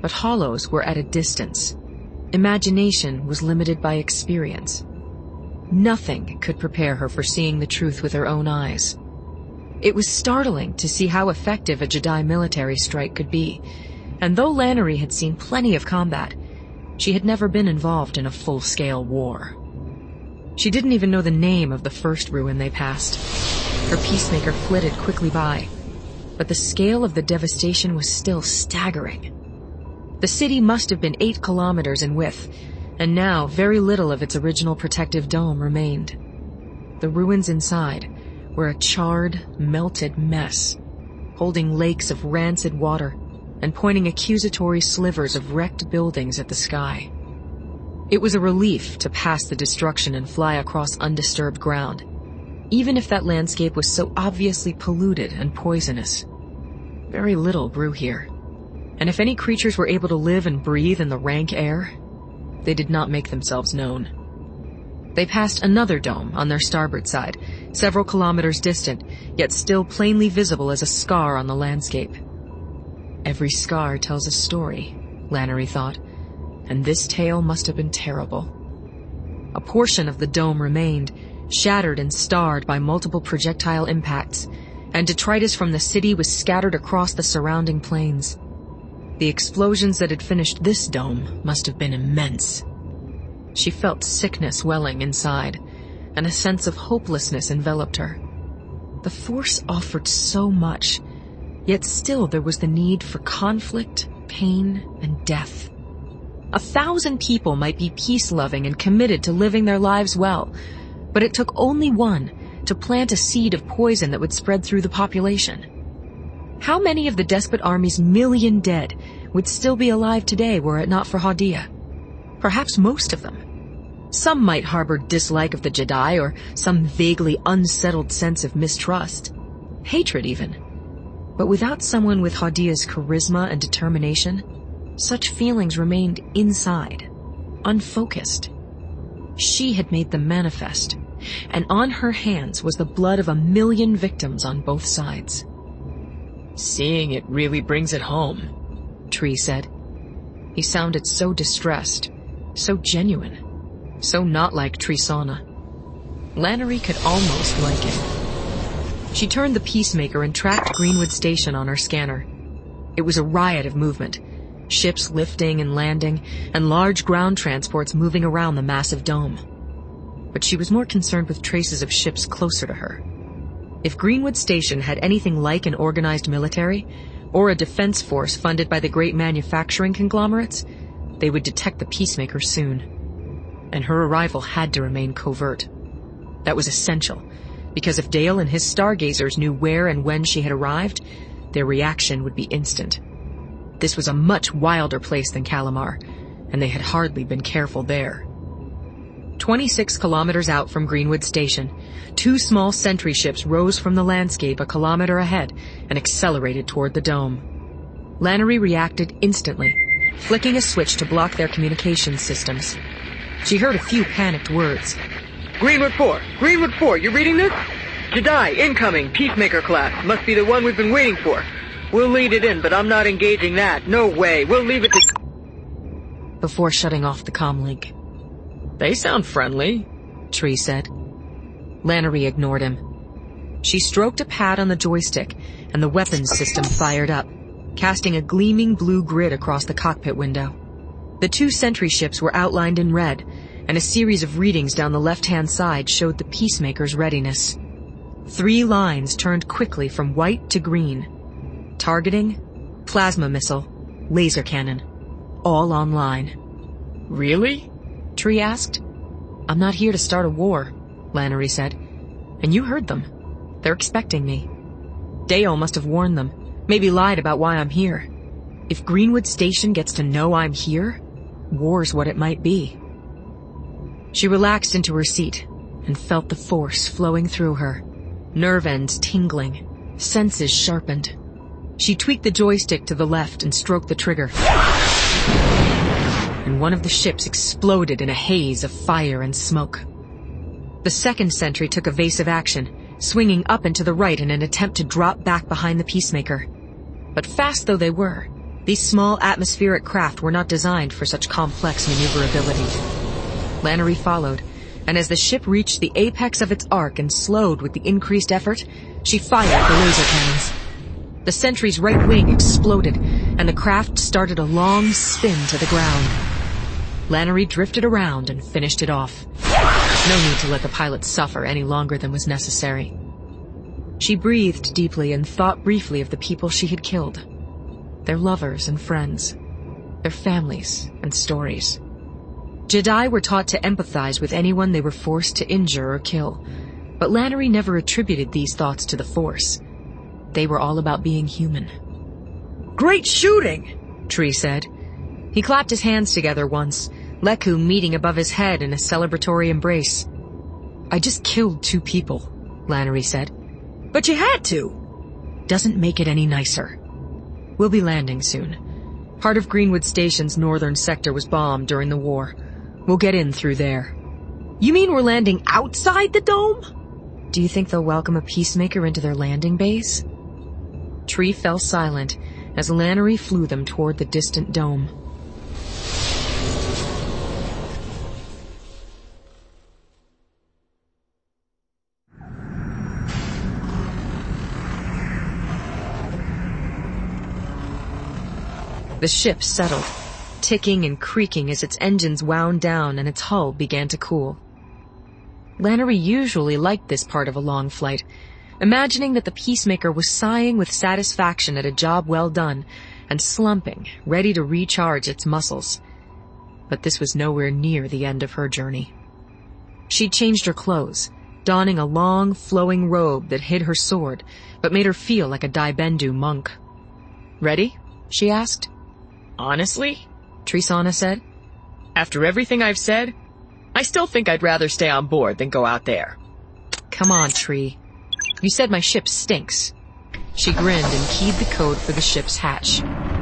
but hollows were at a distance. Imagination was limited by experience. Nothing could prepare her for seeing the truth with her own eyes. It was startling to see how effective a Jedi military strike could be, and though Lannery had seen plenty of combat, she had never been involved in a full-scale war. She didn't even know the name of the first ruin they passed. Her peacemaker flitted quickly by, but the scale of the devastation was still staggering. The city must have been 8 kilometers in width, and now very little of its original protective dome remained. The ruins inside were a charred, melted mess, holding lakes of rancid water and pointing accusatory slivers of wrecked buildings at the sky. It was a relief to pass the destruction and fly across undisturbed ground, even if that landscape was so obviously polluted and poisonous. Very little grew here, and if any creatures were able to live and breathe in the rank air, they did not make themselves known. They passed another dome on their starboard side, several kilometers distant, yet still plainly visible as a scar on the landscape. Every scar tells a story, Lannery thought, and this tale must have been terrible. A portion of the dome remained, shattered and starred by multiple projectile impacts, and detritus from the city was scattered across the surrounding plains. The explosions that had finished this dome must have been immense. She felt sickness welling inside, and a sense of hopelessness enveloped her. The Force offered so much, yet still there was the need for conflict, pain, and death. 1,000 people might be peace-loving and committed to living their lives well, but it took only one to plant a seed of poison that would spread through the population. How many of the Despot army's million dead would still be alive today were it not for Haudia? Perhaps most of them. Some might harbor dislike of the Jedi or some vaguely unsettled sense of mistrust, hatred even. But without someone with Haudia's charisma and determination, such feelings remained inside, unfocused. She had made them manifest, and on her hands was the blood of 1 million victims on both sides. Seeing it really brings it home, Tree said. He sounded so distressed, so genuine, so not like Trisana. Lannery could almost like him. She turned the peacemaker and tracked Greenwood Station on her scanner. It was a riot of movement, ships lifting and landing, and large ground transports moving around the massive dome. But she was more concerned with traces of ships closer to her. If Greenwood Station had anything like an organized military, or a defense force funded by the great manufacturing conglomerates, they would detect the peacemaker soon. And her arrival had to remain covert. That was essential, because if Dale and his stargazers knew where and when she had arrived, their reaction would be instant. This was a much wilder place than Calamar, and they had hardly been careful there. 26 kilometers out from Greenwood Station, 2 small sentry ships rose from the landscape a kilometer ahead and accelerated toward the dome. Lannery reacted instantly, flicking a switch to block their communications systems. She heard a few panicked words. Greenwood 4! Greenwood 4, you reading this? Jedi, incoming, Peacemaker class. Must be the one we've been waiting for. We'll lead it in, but I'm not engaging that. No way. We'll leave it to... Before shutting off the comlink. They sound friendly, Tree said. Lannery ignored him. She stroked a pad on the joystick, and the weapons system fired up, casting a gleaming blue grid across the cockpit window. The 2 sentry ships were outlined in red, and a series of readings down the left-hand side showed the Peacemaker's readiness. 3 lines turned quickly from white to green. Targeting, plasma missile, laser cannon, all online. Really? Tree asked. I'm not here to start a war, Lannery said. And you heard them. They're expecting me. Dale must have warned them, maybe lied about why I'm here. If Greenwood Station gets to know I'm here, war's what it might be. She relaxed into her seat and felt the force flowing through her, nerve ends tingling, senses sharpened. She tweaked the joystick to the left and stroked the trigger. And one of the ships exploded in a haze of fire and smoke. The second sentry took evasive action, swinging up and to the right in an attempt to drop back behind the Peacemaker. But fast though they were, These small atmospheric craft were not designed for such complex maneuverability. Lannery followed, and as the ship reached the apex of its arc and slowed with the increased effort, she fired the laser cannons. The Sentry's right wing exploded, and the craft started a long spin to the ground. Lannery drifted around and finished it off. No need to let the pilot suffer any longer than was necessary. She breathed deeply and thought briefly of the people she had killed. Their lovers and friends. Their families and stories. Jedi were taught to empathize with anyone they were forced to injure or kill, but Lannery never attributed these thoughts to the Force. They were all about being human. Great shooting, Tree said. He clapped his hands together once, Leku meeting above his head in a celebratory embrace. I just killed 2 people, Lannery said. But you had to. Doesn't make it any nicer. We'll be landing soon. Part of Greenwood Station's northern sector was bombed during the war. We'll get in through there. You mean we're landing outside the dome? Do you think they'll welcome a peacemaker into their landing base? Tree fell silent as Lannery flew them toward the distant dome. The ship settled, ticking and creaking as its engines wound down and its hull began to cool. Lannery usually liked this part of a long flight, imagining that the Peacemaker was sighing with satisfaction at a job well done and slumping, ready to recharge its muscles. But this was nowhere near the end of her journey. She'd changed her clothes, donning a long, flowing robe that hid her sword, but made her feel like a Daibendu monk. Ready? She asked. Honestly? Trisana said. After everything I've said, I still think I'd rather stay on board than go out there. Come on, Tree. You said my ship stinks. She grinned and keyed the code for the ship's hatch.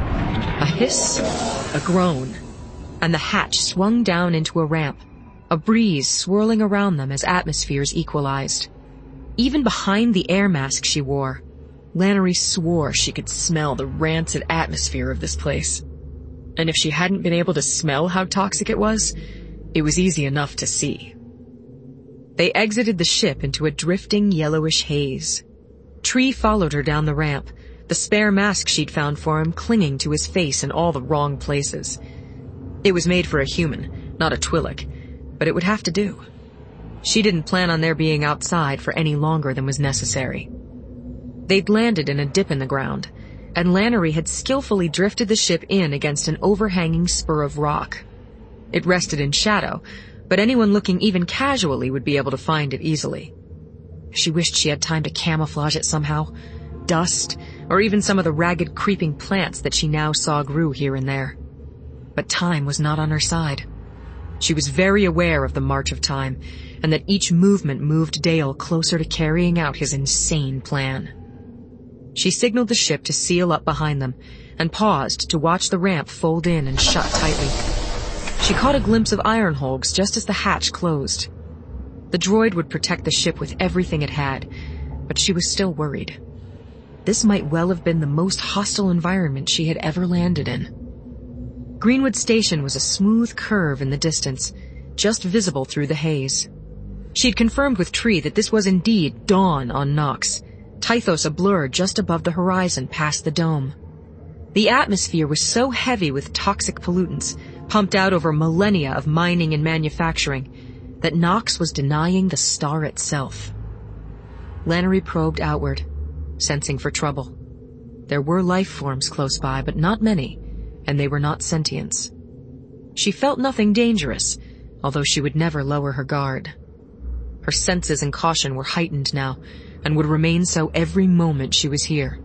A hiss, a groan, and the hatch swung down into a ramp, a breeze swirling around them as atmospheres equalized. Even behind the air mask she wore, Lannery swore she could smell the rancid atmosphere of this place. And if she hadn't been able to smell how toxic it was easy enough to see. They exited the ship into a drifting yellowish haze. Tree followed her down the ramp, the spare mask she'd found for him clinging to his face in all the wrong places. It was made for a human, not a Twi'lek, but it would have to do. She didn't plan on their being outside for any longer than was necessary. They'd landed in a dip in the ground, and Lannery had skillfully drifted the ship in against an overhanging spur of rock. It rested in shadow, but anyone looking even casually would be able to find it easily. She wished she had time to camouflage it somehow. Dust, or even some of the ragged creeping plants that she now saw grew here and there. But time was not on her side. She was very aware of the march of time, and that each movement moved Dale closer to carrying out his insane plan. She signaled the ship to seal up behind them, and paused to watch the ramp fold in and shut tightly. She caught a glimpse of Ironholgs just as the hatch closed. The droid would protect the ship with everything it had, but she was still worried. This might well have been the most hostile environment she had ever landed in. Greenwood Station was a smooth curve in the distance, just visible through the haze. She'd confirmed with Tree that this was indeed dawn on Nox, Tythos a blur just above the horizon past the dome. The atmosphere was so heavy with toxic pollutants, pumped out over millennia of mining and manufacturing, that Nox was denying the star itself. Lannery probed outward, sensing for trouble. There were life forms close by, but not many, and they were not sentients. She felt nothing dangerous, although she would never lower her guard. Her senses and caution were heightened now, and would remain so every moment she was here.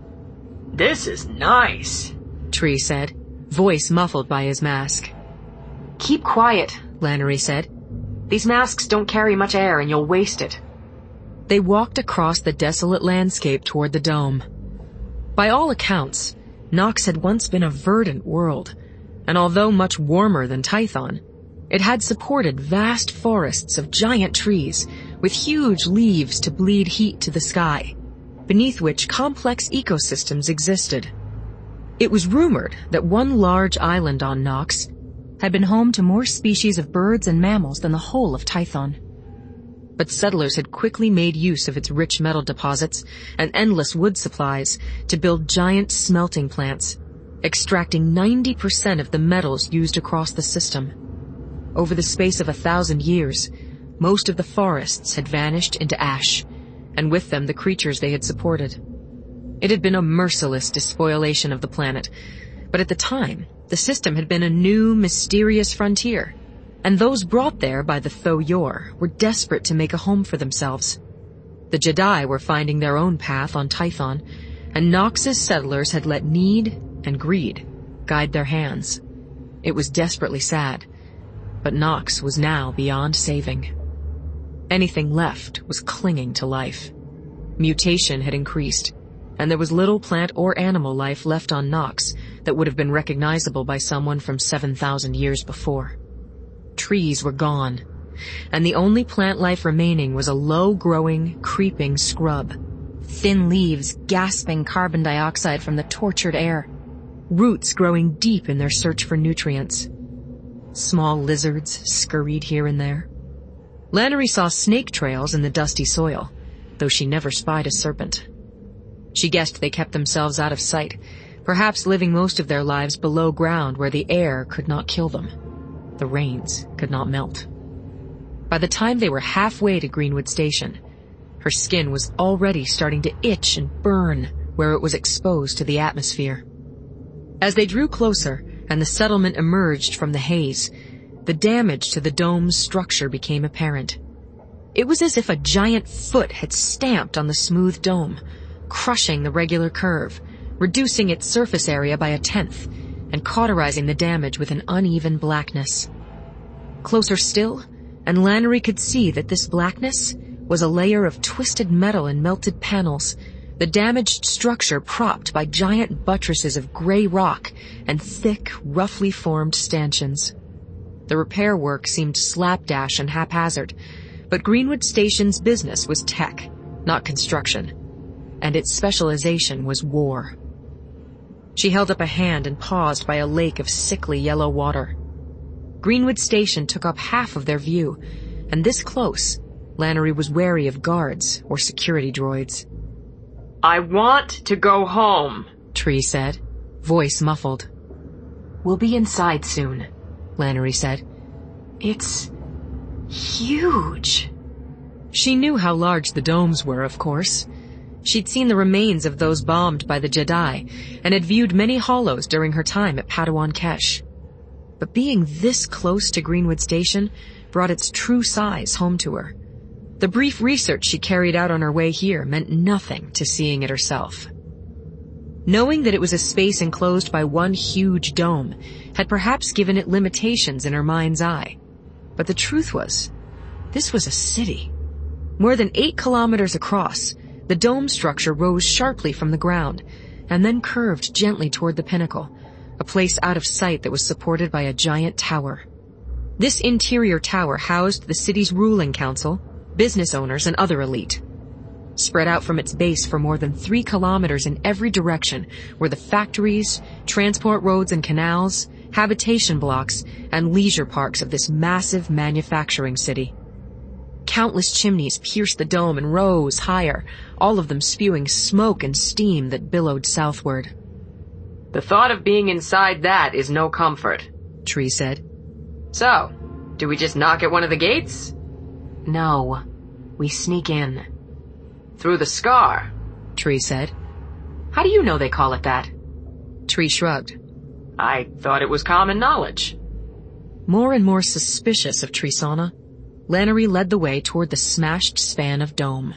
This is nice, Tree said, voice muffled by his mask. Keep quiet, Lannery said. These masks don't carry much air and you'll waste it. They walked across the desolate landscape toward the dome. By all accounts, Nox had once been a verdant world, and although much warmer than Tython, it had supported vast forests of giant trees with huge leaves to bleed heat to the sky, beneath which complex ecosystems existed. It was rumored that one large island on Nox had been home to more species of birds and mammals than the whole of Tython. But settlers had quickly made use of its rich metal deposits and endless wood supplies to build giant smelting plants, extracting 90% of the metals used across the system. Over the space of 1,000 years, most of the forests had vanished into ash, and with them the creatures they had supported. It had been a merciless despoilation of the planet, but at the time, the system had been a new, mysterious frontier, and those brought there by the Tho-Yor were desperate to make a home for themselves. The Jedi were finding their own path on Tython, and Nox's settlers had let need and greed guide their hands. It was desperately sad, but Nox was now beyond saving. Anything left was clinging to life. Mutation had increased, and there was little plant or animal life left on Nox that would have been recognizable by someone from 7,000 years before. Trees were gone, and the only plant life remaining was a low-growing, creeping scrub. Thin leaves gasping carbon dioxide from the tortured air, roots growing deep in their search for nutrients. Small lizards scurried here and there. Lannery saw snake trails in the dusty soil, though she never spied a serpent. She guessed they kept themselves out of sight, perhaps living most of their lives below ground where the air could not kill them. The rains could not melt. By the time they were halfway to Greenwood Station, her skin was already starting to itch and burn where it was exposed to the atmosphere. As they drew closer and the settlement emerged from the haze, the damage to the dome's structure became apparent. It was as if a giant foot had stamped on the smooth dome, crushing the regular curve, reducing its surface area by 1/10, and cauterizing the damage with an uneven blackness. Closer still, and Lannery could see that this blackness was a layer of twisted metal and melted panels, the damaged structure propped by giant buttresses of gray rock and thick, roughly formed stanchions. The repair work seemed slapdash and haphazard, but Greenwood Station's business was tech, not construction, and its specialization was war. She held up a hand and paused by a lake of sickly yellow water. Greenwood Station took up half of their view, and this close, Lannery was wary of guards or security droids. I want to go home, Tree said, voice muffled. We'll be inside soon, Lannery said. It's huge. She knew how large the domes were, of course. She'd seen the remains of those bombed by the Jedi and had viewed many hollows during her time at Padawan Kesh. But being this close to Greenwood Station brought its true size home to her. The brief research she carried out on her way here meant nothing to seeing it herself. Knowing that it was a space enclosed by one huge dome had perhaps given it limitations in her mind's eye. But the truth was, this was a city. More than 8 kilometers across, the dome structure rose sharply from the ground and then curved gently toward the pinnacle, a place out of sight that was supported by a giant tower. This interior tower housed the city's ruling council, business owners, and other elite. Spread out from its base for more than 3 kilometers in every direction were the factories, transport roads and canals, habitation blocks, and leisure parks of this massive manufacturing city. Countless chimneys pierced the dome and rose higher, all of them spewing smoke and steam that billowed southward. The thought of being inside that is no comfort, Tree said. So, do we just knock at one of the gates? No, we sneak in. Through the scar, Tree said. How do you know they call it that? Tree shrugged. I thought it was common knowledge. More and more suspicious of Trisana, Lannery led the way toward the smashed span of dome.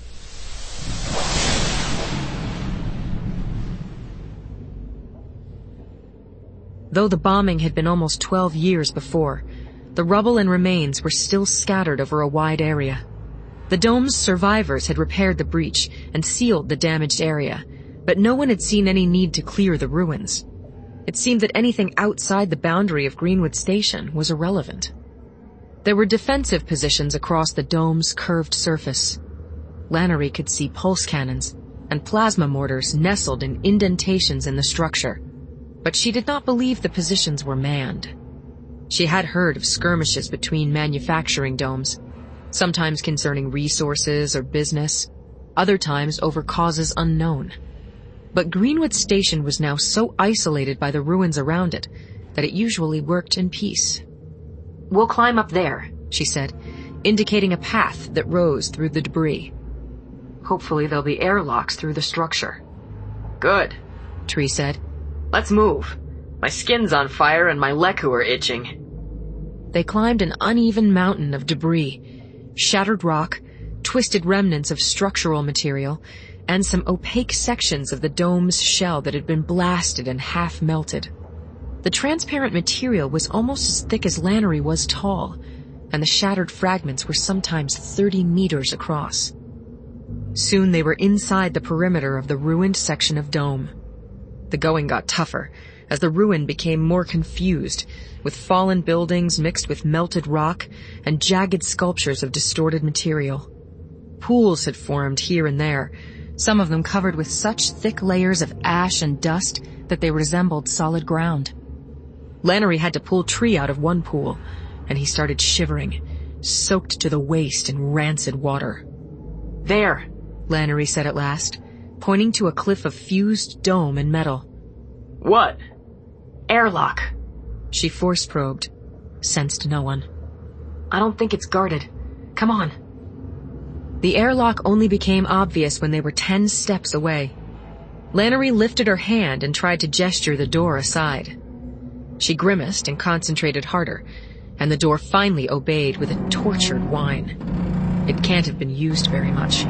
Though the bombing had been almost 12 years before, the rubble and remains were still scattered over a wide area. The dome's survivors had repaired the breach and sealed the damaged area, but no one had seen any need to clear the ruins. It seemed that anything outside the boundary of Greenwood Station was irrelevant. There were defensive positions across the dome's curved surface. Lannery could see pulse cannons and plasma mortars nestled in indentations in the structure, but she did not believe the positions were manned. She had heard of skirmishes between manufacturing domes, sometimes concerning resources or business, other times over causes unknown. But Greenwood Station was now so isolated by the ruins around it that it usually worked in peace. "We'll climb up there," she said, indicating a path that rose through the debris. "Hopefully there'll be airlocks through the structure." Good, Tree said. let's move. My skin's on fire and my leku are itching. They climbed an uneven mountain of debris, shattered rock, twisted remnants of structural material, and some opaque sections of the dome's shell that had been blasted and half melted. The transparent material was almost as thick as Lannery was tall, and the shattered fragments were sometimes 30 meters across. Soon they were inside the perimeter of the ruined section of dome. The going got tougher, as the ruin became more confused, with fallen buildings mixed with melted rock and jagged sculptures of distorted material. Pools had formed here and there, some of them covered with such thick layers of ash and dust that they resembled solid ground. Lannery had to pull Tree out of one pool, and he started shivering, soaked to the waist in rancid water. "There," Lannery said at last, pointing to a cliff of fused dome and metal. What? "Airlock." She force-probed, sensed no one. "I don't think it's guarded. Come on." The airlock only became obvious when they were 10 steps away. Lannery lifted her hand and tried to gesture the door aside. She grimaced and concentrated harder, and the door finally obeyed with a tortured whine. It can't have been used very much.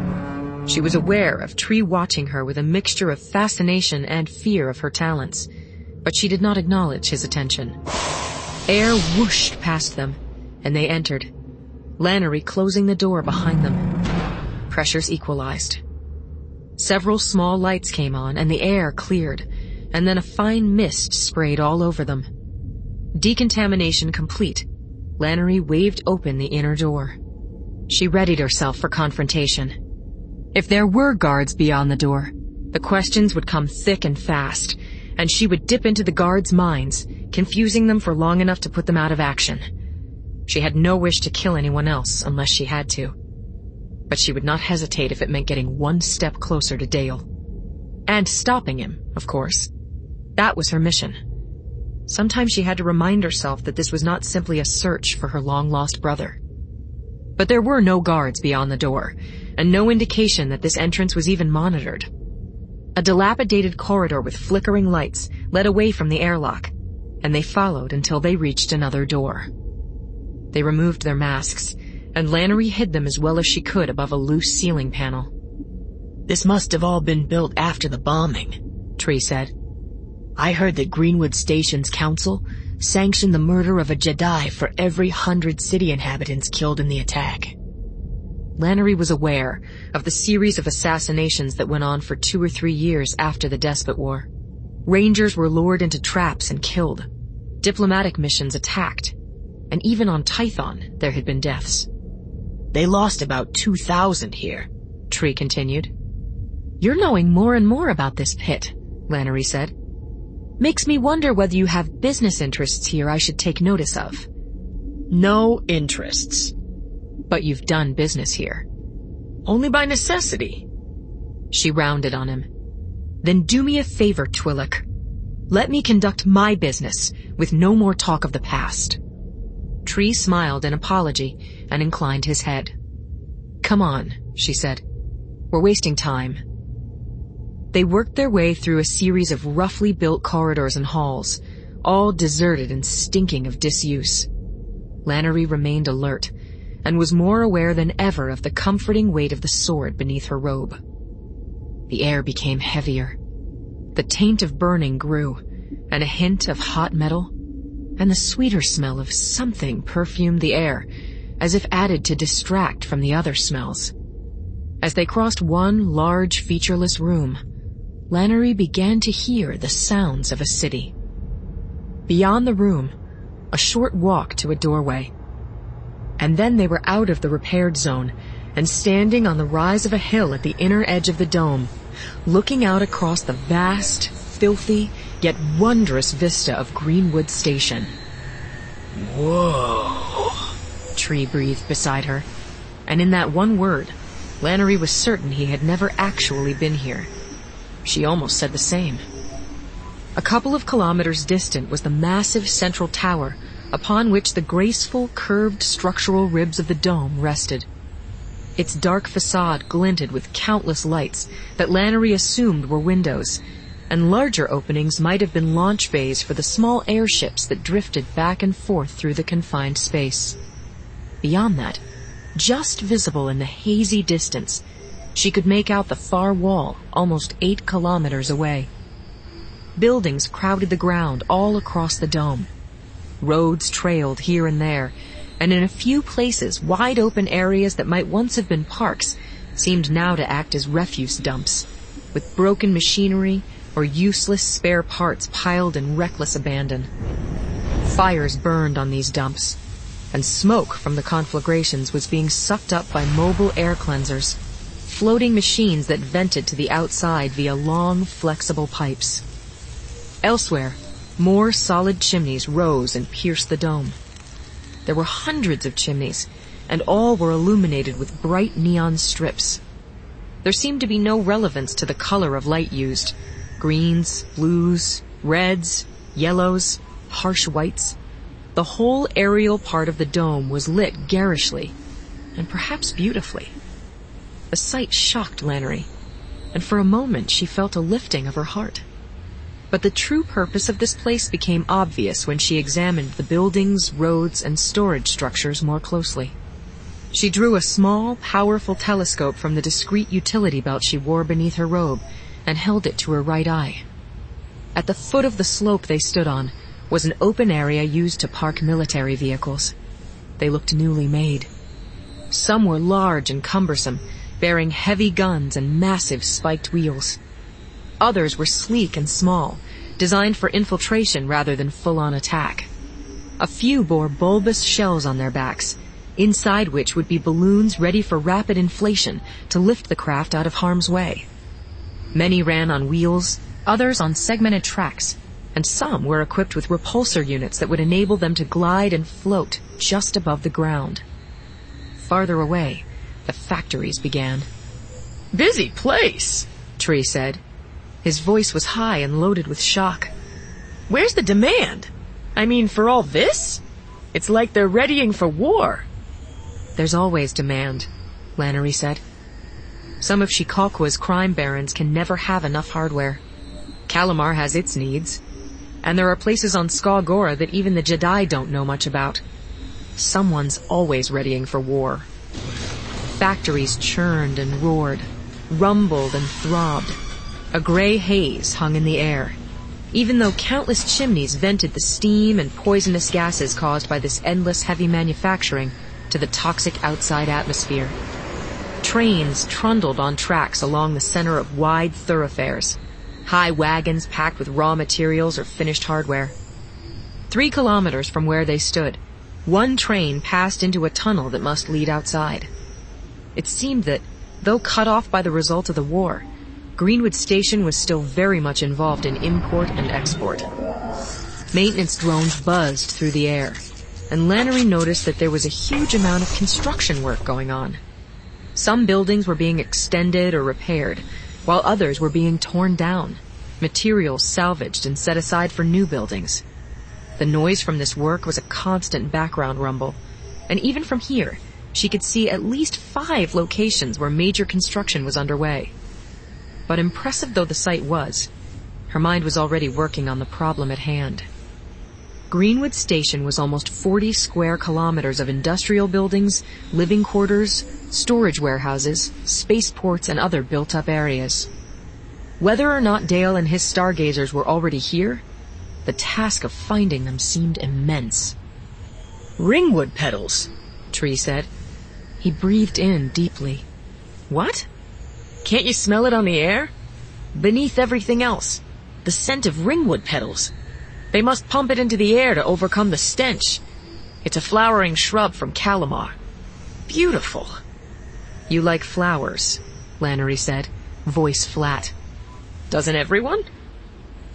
She was aware of Tree watching her with a mixture of fascination and fear of her talents, but she did not acknowledge his attention. Air whooshed past them, and they entered, Lannery closing the door behind them. Pressures equalized. Several small lights came on, and the air cleared, and then a fine mist sprayed all over them. Decontamination complete, Lannery waved open the inner door. She readied herself for confrontation. If there were guards beyond the door, the questions would come thick and fast, and she would dip into the guards' minds, confusing them for long enough to put them out of action. She had no wish to kill anyone else unless she had to. But she would not hesitate if it meant getting one step closer to Dale. And stopping him, of course. That was her mission. Sometimes she had to remind herself that this was not simply a search for her long-lost brother. But there were no guards beyond the door, and no indication that this entrance was even monitored. A dilapidated corridor with flickering lights led away from the airlock, and they followed until they reached another door. They removed their masks, and Lannery hid them as well as she could above a loose ceiling panel. "This must have all been built after the bombing," Tree said. "I heard that Greenwood Station's council sanctioned the murder of a Jedi for every 100 city inhabitants killed in the attack." Lannery was aware of the series of assassinations that went on for 2 or 3 years after the Despot War. Rangers were lured into traps and killed. Diplomatic missions attacked. And even on Tython, there had been deaths. "They lost about 2,000 here," Tree continued. "You're knowing more and more about this pit," Lannery said. "Makes me wonder whether you have business interests here I should take notice of." "No interests." "But you've done business here." "Only by necessity." She rounded on him. "Then do me a favor, Twi'lek. Let me conduct my business with no more talk of the past." Tree smiled in apology and inclined his head. "Come on," she said. "We're wasting time." They worked their way through a series of roughly built corridors and halls, all deserted and stinking of disuse. Lannery remained alert, and was more aware than ever of the comforting weight of the sword beneath her robe. The air became heavier. The taint of burning grew, and a hint of hot metal, and the sweeter smell of something perfumed the air, as if added to distract from the other smells. As they crossed one large, featureless room, Lannery began to hear the sounds of a city. Beyond the room, a short walk to a doorway. And then they were out of the repaired zone and standing on the rise of a hill at the inner edge of the dome, looking out across the vast, filthy yet wondrous vista of Greenwood Station. Whoa, Tree breathed beside her, and in that one word, Lannery was certain he had never actually been here. She almost said the same. A couple of kilometers distant was the massive central tower upon which the graceful, curved structural ribs of the dome rested. Its dark facade glinted with countless lights that Lannery assumed were windows, and larger openings might have been launch bays for the small airships that drifted back and forth through the confined space. Beyond that, just visible in the hazy distance, she could make out the far wall almost 8 kilometers away. Buildings crowded the ground all across the dome. Roads trailed here and there, and in a few places wide-open areas that might once have been parks seemed now to act as refuse dumps, with broken machinery or useless spare parts piled in reckless abandon. Fires burned on these dumps, and smoke from the conflagrations was being sucked up by mobile air cleansers, floating machines that vented to the outside via long, flexible pipes. Elsewhere, more solid chimneys rose and pierced the dome. There were hundreds of chimneys, and all were illuminated with bright neon strips. There seemed to be no relevance to the color of light used. Greens, blues, reds, yellows, harsh whites. The whole aerial part of the dome was lit garishly, and perhaps beautifully. The sight shocked Lannery, and for a moment she felt a lifting of her heart. But the true purpose of this place became obvious when she examined the buildings, roads, and storage structures more closely. She drew a small, powerful telescope from the discreet utility belt she wore beneath her robe and held it to her right eye. At the foot of the slope they stood on was an open area used to park military vehicles. They looked newly made. Some were large and cumbersome, bearing heavy guns and massive spiked wheels. Others were sleek and small, designed for infiltration rather than full-on attack. A few bore bulbous shells on their backs, inside which would be balloons ready for rapid inflation to lift the craft out of harm's way. Many ran on wheels, others on segmented tracks, and some were equipped with repulsor units that would enable them to glide and float just above the ground. Farther away, the factories began. busy place, Tree said. His voice was high and loaded with shock. Where's the demand? I mean, for all this? It's like they're readying for war. There's always demand, Lannery said. Some of Shikalkwa's crime barons can never have enough hardware. Kalamar has its needs. And there are places on Skaw Gora that even the Jedi don't know much about. Someone's always readying for war. Factories churned and roared, rumbled and throbbed. A gray haze hung in the air, even though countless chimneys vented the steam and poisonous gases caused by this endless heavy manufacturing to the toxic outside atmosphere. Trains trundled on tracks along the center of wide thoroughfares, high wagons packed with raw materials or finished hardware. 3 kilometers from where they stood, one train passed into a tunnel that must lead outside. It seemed that, though cut off by the result of the war, Greenwood Station was still very much involved in import and export. Maintenance drones buzzed through the air, and Lannery noticed that there was a huge amount of construction work going on. Some buildings were being extended or repaired, while others were being torn down, materials salvaged and set aside for new buildings. The noise from this work was a constant background rumble, and even from here, she could see at least 5 locations where major construction was underway. But impressive though the sight was, her mind was already working on the problem at hand. Greenwood Station was almost 40 square kilometers of industrial buildings, living quarters, storage warehouses, spaceports, and other built-up areas. Whether or not Dale and his stargazers were already here, the task of finding them seemed immense. Ringwood petals, Tree said. He breathed in deeply. What? Can't you smell it on the air? Beneath everything else, the scent of ringwood petals. They must pump it into the air to overcome the stench. It's a flowering shrub from Kalamar. Beautiful. You like flowers, Lannery said, voice flat. Doesn't everyone?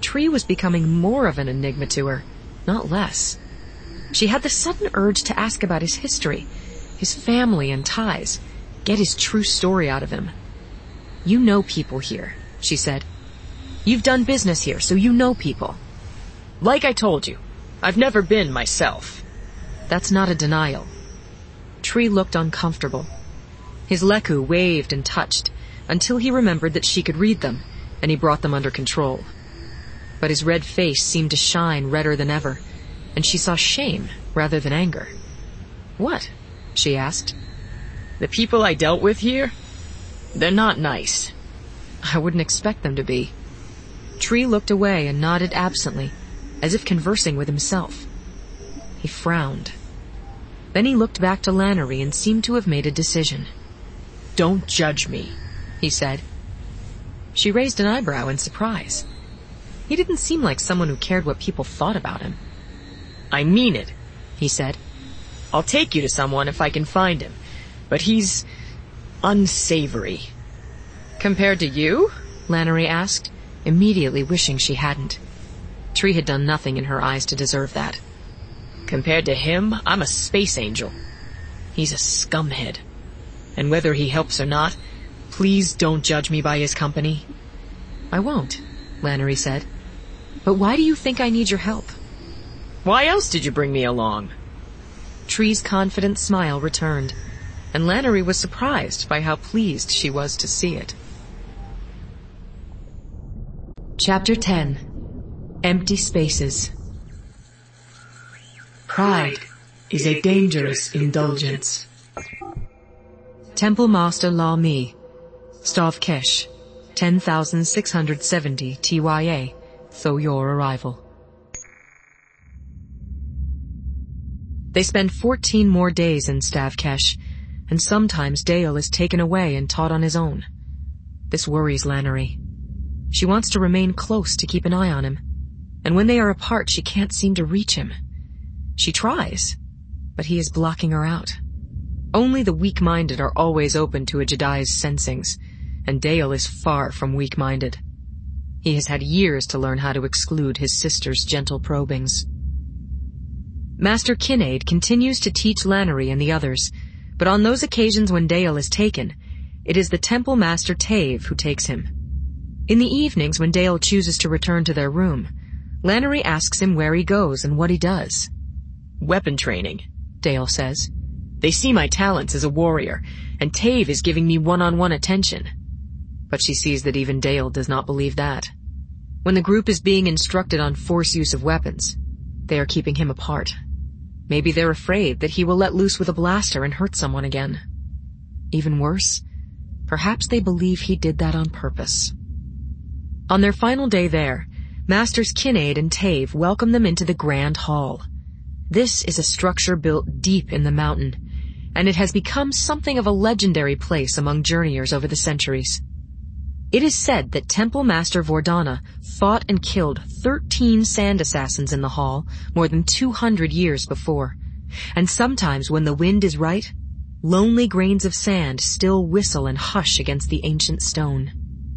Tree was becoming more of an enigma to her, not less. She had the sudden urge to ask about his history, his family and ties, get his true story out of him. "You know people here," she said. "You've done business here, so you know people." "Like I told you, I've never been myself." "That's not a denial." Tree looked uncomfortable. His Leku waved and touched until he remembered that she could read them, and he brought them under control. But his red face seemed to shine redder than ever, and she saw shame rather than anger. "What?" she asked. "The people I dealt with here, they're not nice." "I wouldn't expect them to be." Tree looked away and nodded absently, as if conversing with himself. He frowned. Then he looked back to Lannery and seemed to have made a decision. "Don't judge me," he said. She raised an eyebrow in surprise. He didn't seem like someone who cared what people thought about him. "I mean it," he said. "I'll take you to someone if I can find him, but he's unsavory." "Compared to you?" Lannery asked, immediately wishing she hadn't. Tree had done nothing in her eyes to deserve that. "Compared to him, I'm a space angel. He's a scumhead. And whether he helps or not, please don't judge me by his company." "I won't," Lannery said. "But why do you think I need your help?" "Why else did you bring me along?" Tree's confident smile returned, and Lannery was surprised by how pleased she was to see it. Chapter 10. Empty Spaces. Pride is a dangerous indulgence. Temple Master La Mi, Stavkesh, 10,670 TYA, Tho your arrival. They spend 14 more days in Stavkesh, and sometimes Dale is taken away and taught on his own. This worries Lannery. She wants to remain close to keep an eye on him, and when they are apart she can't seem to reach him. She tries, but he is blocking her out. Only the weak-minded are always open to a Jedi's sensings, and Dale is far from weak-minded. He has had years to learn how to exclude his sister's gentle probings. Master Kinnaid continues to teach Lannery and the others, but on those occasions when Dale is taken, it is the Temple Master Tave who takes him. In the evenings when Dale chooses to return to their room, Lannery asks him where he goes and what he does. "Weapon training," Dale says. "They see my talents as a warrior, and Tave is giving me one-on-one attention." But she sees that even Dale does not believe that. When the group is being instructed on force use of weapons, they are keeping him apart. Maybe they're afraid that he will let loose with a blaster and hurt someone again. Even worse, perhaps they believe he did that on purpose. On their final day there, Masters Kinnaid and Tave welcome them into the Grand Hall. This is a structure built deep in the mountain, and it has become something of a legendary place among journeyers over the centuries. It is said that Temple Master Vordana fought and killed 13 sand assassins in the hall more than 200 years before, and sometimes when the wind is right, lonely grains of sand still whistle and hush against the ancient stone.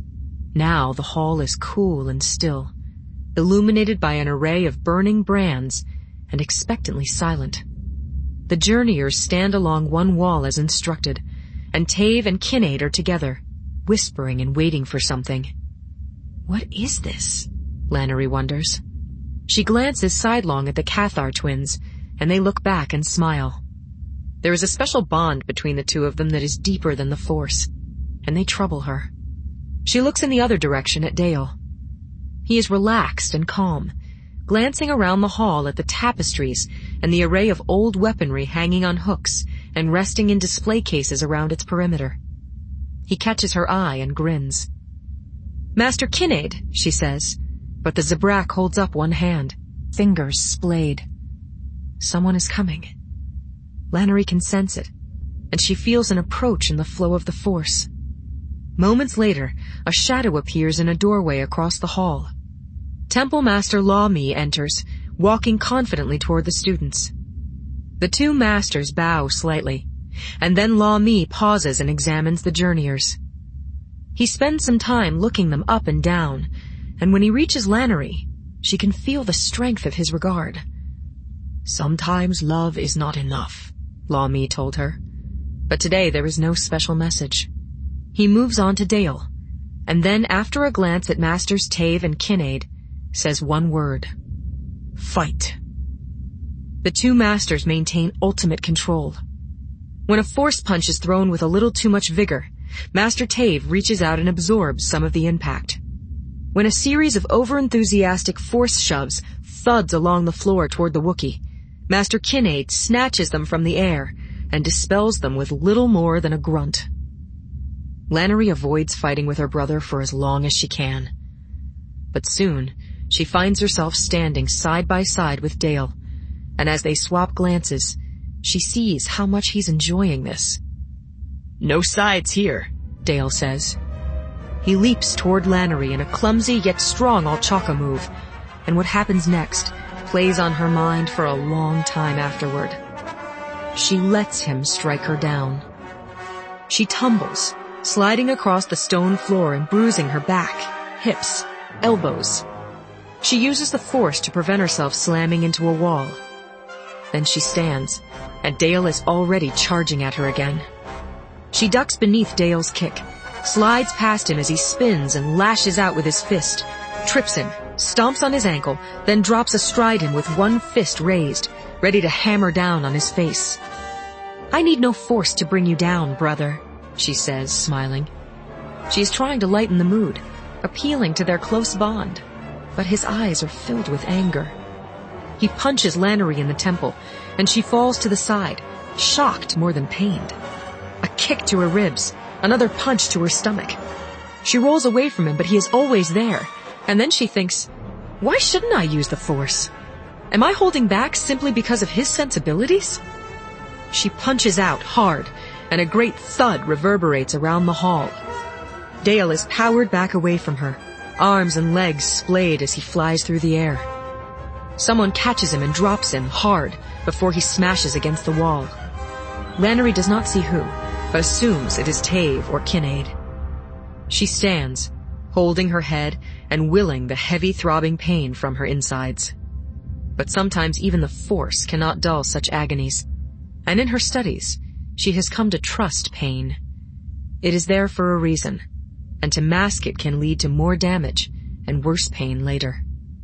Now the hall is cool and still, illuminated by an array of burning brands, and expectantly silent. The journeyers stand along one wall as instructed, and Tave and Kinnaid are together, whispering and waiting for something. What is this? Lannery wonders. She glances sidelong at the Cathar twins, and they look back and smile. There is a special bond between the two of them that is deeper than the Force, and they trouble her. She looks in the other direction at Dale. He is relaxed and calm, glancing around the hall at the tapestries and the array of old weaponry hanging on hooks and resting in display cases around its perimeter. He catches her eye and grins. "Master Kinnaid," she says, but the Zabrak holds up one hand, fingers splayed. Someone is coming. Lannery can sense it, and she feels an approach in the flow of the Force. Moments later, a shadow appears in a doorway across the hall. Temple Master La Mi enters, walking confidently toward the students. The two masters bow slightly, and then La Mi pauses and examines the journeyers. He spends some time looking them up and down, and when he reaches Lannery, she can feel the strength of his regard. "Sometimes love is not enough," Law Mi told her. But today there is no special message. He moves on to Dale, and then after a glance at Masters Tave and Kinnaid, says one word. "Fight." The two masters maintain ultimate control. When a force punch is thrown with a little too much vigor, Master Tave reaches out and absorbs some of the impact. When a series of overenthusiastic force shoves thuds along the floor toward the Wookiee, Master Kinnaid snatches them from the air and dispels them with little more than a grunt. Lannery avoids fighting with her brother for as long as she can. But soon, she finds herself standing side by side with Dale, and as they swap glances, she sees how much he's enjoying this. "No sides here," Dale says. He leaps toward Lannery in a clumsy yet strong Alchaka move, and what happens next plays on her mind for a long time afterward. She lets him strike her down. She tumbles, sliding across the stone floor and bruising her back, hips, elbows. She uses the force to prevent herself slamming into a wall. Then she stands, and Dale is already charging at her again. She ducks beneath Dale's kick, slides past him as he spins and lashes out with his fist, trips him, stomps on his ankle, then drops astride him with one fist raised, ready to hammer down on his face. "I need no force to bring you down, brother," she says, smiling. She is trying to lighten the mood, appealing to their close bond, but his eyes are filled with anger. He punches Lannery in the temple, and she falls to the side, shocked more than pained. A kick to her ribs, another punch to her stomach. She rolls away from him, but he is always there, and then she thinks, why shouldn't I use the force? Am I holding back simply because of his sensibilities? She punches out hard, and a great thud reverberates around the hall. Dale is powered back away from her, arms and legs splayed as he flies through the air. Someone catches him and drops him hard before he smashes against the wall. Lannery does not see who, but assumes it is Tave or Kinnaid. She stands, holding her head and willing the heavy throbbing pain from her insides. But sometimes even the force cannot dull such agonies, and in her studies, she has come to trust pain. It is there for a reason, and to mask it can lead to more damage and worse pain later.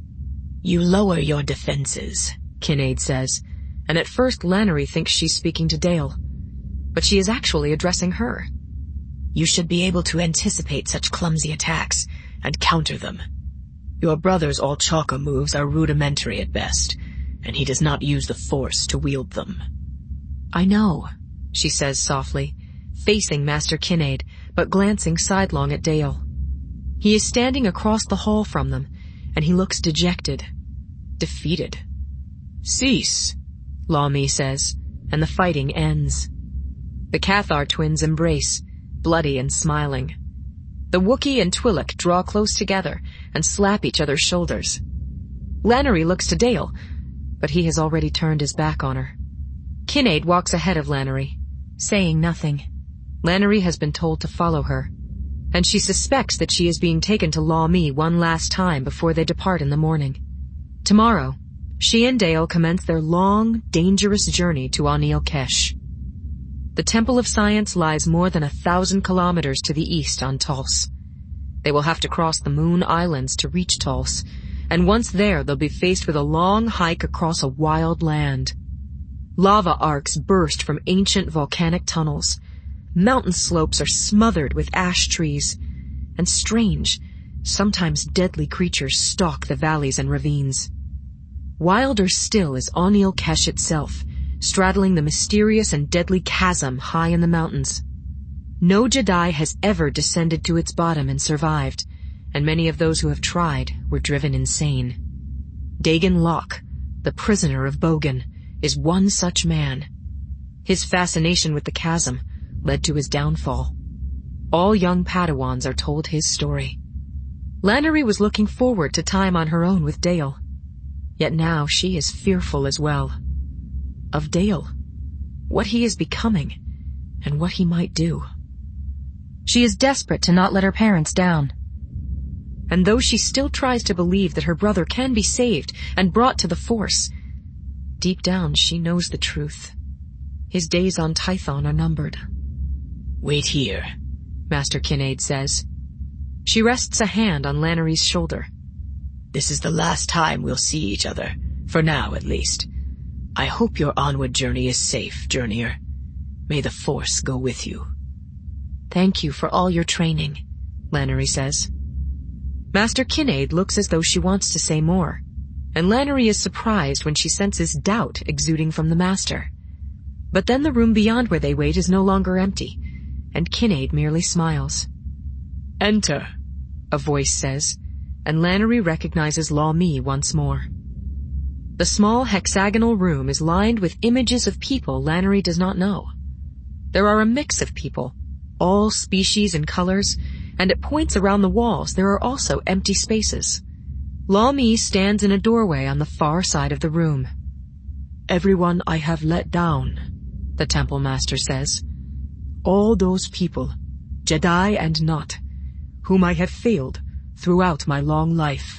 "You lower your defenses," Kinnaid says, and at first Lannery thinks she's speaking to Dale, but she is actually addressing her. "You should be able to anticipate such clumsy attacks and counter them. Your brother's Alchaka moves are rudimentary at best, and he does not use the force to wield them." "I know," she says softly, facing Master Kinnaid, but glancing sidelong at Dale. He is standing across the hall from them, and he looks dejected, defeated. "Cease," Law Mi says, and the fighting ends. The Cathar twins embrace, bloody and smiling. The Wookiee and Twi'lek draw close together and slap each other's shoulders. Lannery looks to Dale, but he has already turned his back on her. Kinnaid walks ahead of Lannery, saying nothing. Lannery has been told to follow her, and she suspects that she is being taken to Law Mi one last time before they depart in the morning. Tomorrow, she and Dale commence their long, dangerous journey to Anil Kesh. The Temple of Science lies more than 1,000 kilometers to the east on Tulse. They will have to cross the Moon Islands to reach Tulse, and once there they'll be faced with a long hike across a wild land. Lava arcs burst from ancient volcanic tunnels. Mountain slopes are smothered with ash trees, and strange, sometimes deadly creatures stalk the valleys and ravines. Wilder still is Anil Kesh itself, straddling the mysterious and deadly chasm high in the mountains. No Jedi has ever descended to its bottom and survived, and many of those who have tried were driven insane. Dagan Locke, the prisoner of Bogan, is one such man. His fascination with the chasm led to his downfall. All young Padawans are told his story. Lannery was looking forward to time on her own with Dale. Yet now she is fearful as well. Of Dale, what he is becoming, and what he might do. She is desperate to not let her parents down. and though she still tries to believe that her brother can be saved and brought to the Force, deep down she knows the truth. His days on Tython are numbered. "Wait here," Master Kinnaid says. She rests a hand on Lannery's shoulder. "This is the last time we'll see each other, for now at least. I hope your onward journey is safe, journeyer. May the Force go with you." "Thank you for all your training," Lannery says. Master Kinnaid looks as though she wants to say more, and Lannery is surprised when she senses doubt exuding from the Master. But then the room beyond where they wait is no longer empty, and Kinnaid merely smiles. "Enter," a voice says, and Lannery recognizes Lawmi once more. The small hexagonal room is lined with images of people Lannery does not know. There are a mix of people, all species and colors, and at points around the walls there are also empty spaces. Lawmi stands in a doorway on the far side of the room. "Everyone I have let down," the Temple Master says. "All those people, Jedi and not, whom I have failed throughout my long life.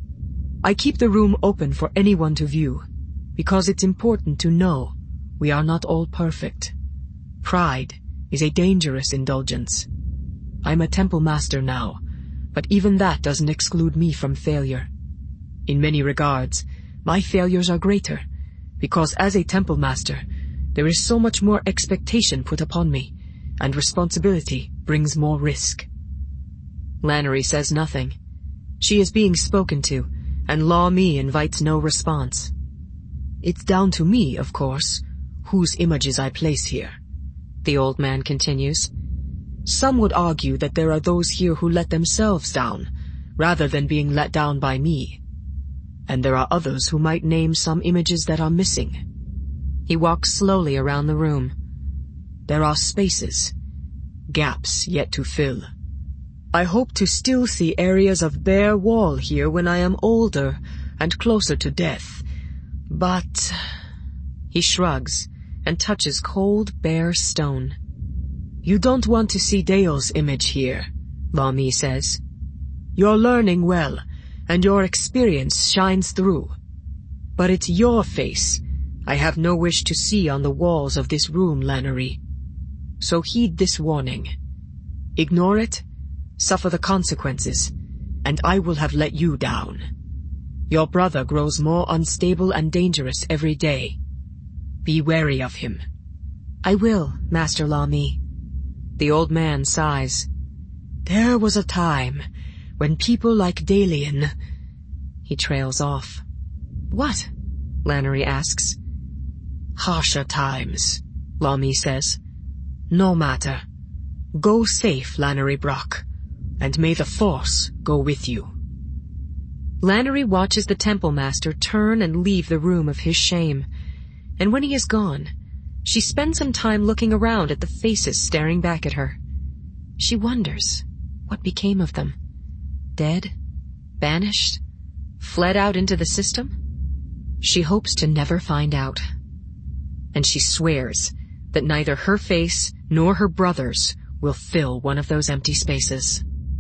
I keep the room open for anyone to view, because it's important to know we are not all perfect. Pride is a dangerous indulgence. I'm a Temple Master now, but even that doesn't exclude me from failure. In many regards, my failures are greater, because as a Temple Master, there is so much more expectation put upon me, and responsibility brings more risk." Lannery says nothing. She is being spoken to, and Lawmi invites no response. "It's down to me, of course, whose images I place here," the old man continues. "Some would argue that there are those here who let themselves down, rather than being let down by me. And there are others who might name some images that are missing." He walks slowly around the room. "There are spaces, gaps yet to fill. I hope to still see areas of bare wall here when I am older and closer to death. But—" He shrugs and touches cold, bare stone. "You don't want to see Deo's image here," Lawmi says. "You're learning well, and your experience shines through. But it's your face I have no wish to see on the walls of this room, Lannery. So heed this warning. Ignore it, suffer the consequences, and I will have let you down. Your brother grows more unstable and dangerous every day. Be wary of him." "I will, Master Lawmi." The old man sighs. "There was a time when people like Dalian—" He trails off. "What?" Lannery asks. "Harsher times," Lawmi says. "No matter. Go safe, Lannery Brock, and may the Force go with you." Lannery watches the Temple Master turn and leave the room of his shame, and when he is gone, she spends some time looking around at the faces staring back at her. She wonders what became of them. Dead? Banished? Fled out into the system? She hopes to never find out. And she swears that neither her face nor her brother's will fill one of those empty spaces.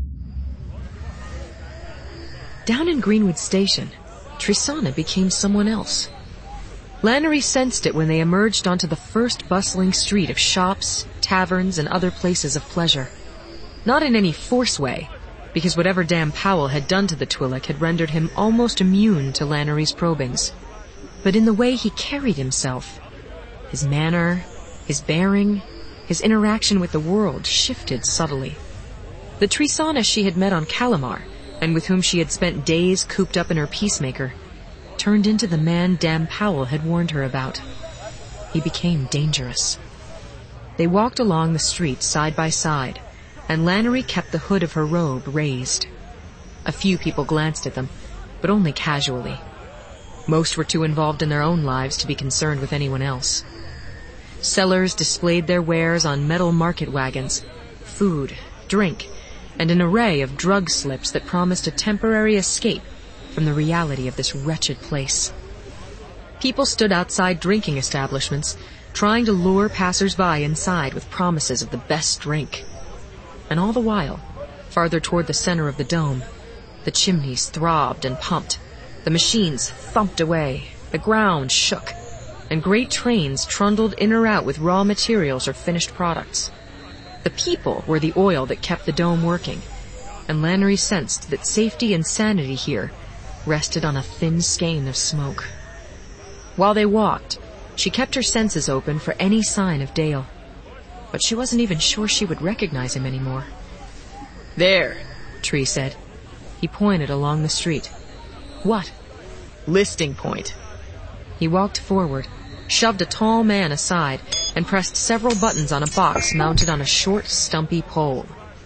Down in Greenwood Station, Tristana became someone else. Lannery sensed it when they emerged onto the first bustling street of shops, taverns, and other places of pleasure. Not in any Force way, because whatever Dan Powell had done to the Twi'lek had rendered him almost immune to Lannery's probings, but in the way he carried himself. His manner, his bearing, his interaction with the world shifted subtly. The Tristana she had met on Calamar, and with whom she had spent days cooped up in her peacemaker, turned into the man Dan Powell had warned her about. He became dangerous. They walked along the street side by side, and Lannery kept the hood of her robe raised. A few people glanced at them, but only casually. Most were too involved in their own lives to be concerned with anyone else. Sellers displayed their wares on metal market wagons, food, drink, and an array of drug slips that promised a temporary escape from the reality of this wretched place. People stood outside drinking establishments, trying to lure passers-by inside with promises of the best drink. And all the while, farther toward the center of the dome, The chimneys throbbed and pumped. The machines thumped away. The ground shook. And great trains trundled in or out with raw materials or finished products. The people were the oil that kept the dome working, and Lannery sensed that safety and sanity here rested on a thin skein of smoke. While they walked, she kept her senses open for any sign of Dale, but she wasn't even sure she would recognize him anymore. There, Tree said. He pointed along the street. What? Listing point. He walked forward, shoved a tall man aside, and pressed several buttons on a box mounted on a short, stumpy pole.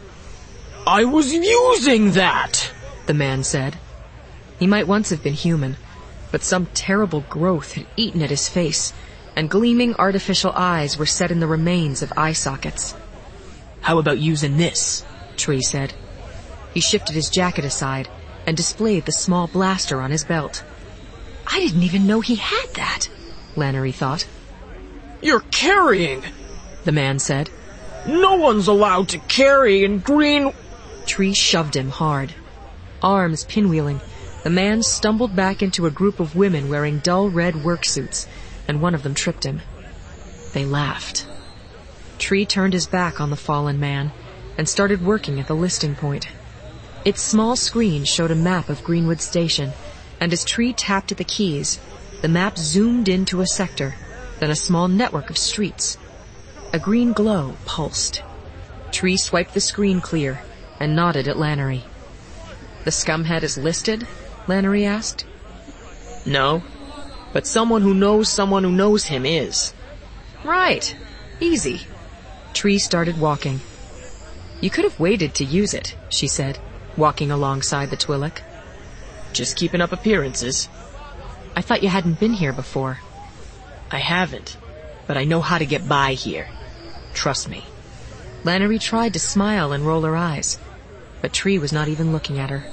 I was using that, the man said. He might once have been human, but some terrible growth had eaten at his face, and gleaming artificial eyes were set in the remains of eye sockets. How about using this? Tree said. He shifted his jacket aside and displayed the small blaster on his belt. I didn't even know he had that, Lannery thought. You're carrying, the man said. No one's allowed to carry in Green... Tree shoved him hard. Arms pinwheeling, the man stumbled back into a group of women wearing dull red work suits, and one of them tripped him. They laughed. Tree turned his back on the fallen man and started working at the listing point. Its small screen showed a map of Greenwood Station, and as Tree tapped at the keys, the map zoomed into a sector, then a small network of streets. A green glow pulsed. Tree swiped the screen clear and nodded at Lannery. The scumhead is listed? Lannery asked. No, but someone who knows him is. Right. Easy. Tree started walking. You could have waited to use it, she said, walking alongside the Twi'lek. Just keeping up appearances. I thought you hadn't been here before. I haven't, but I know how to get by here. Trust me. Lannery tried to smile and roll her eyes, but Tree was not even looking at her.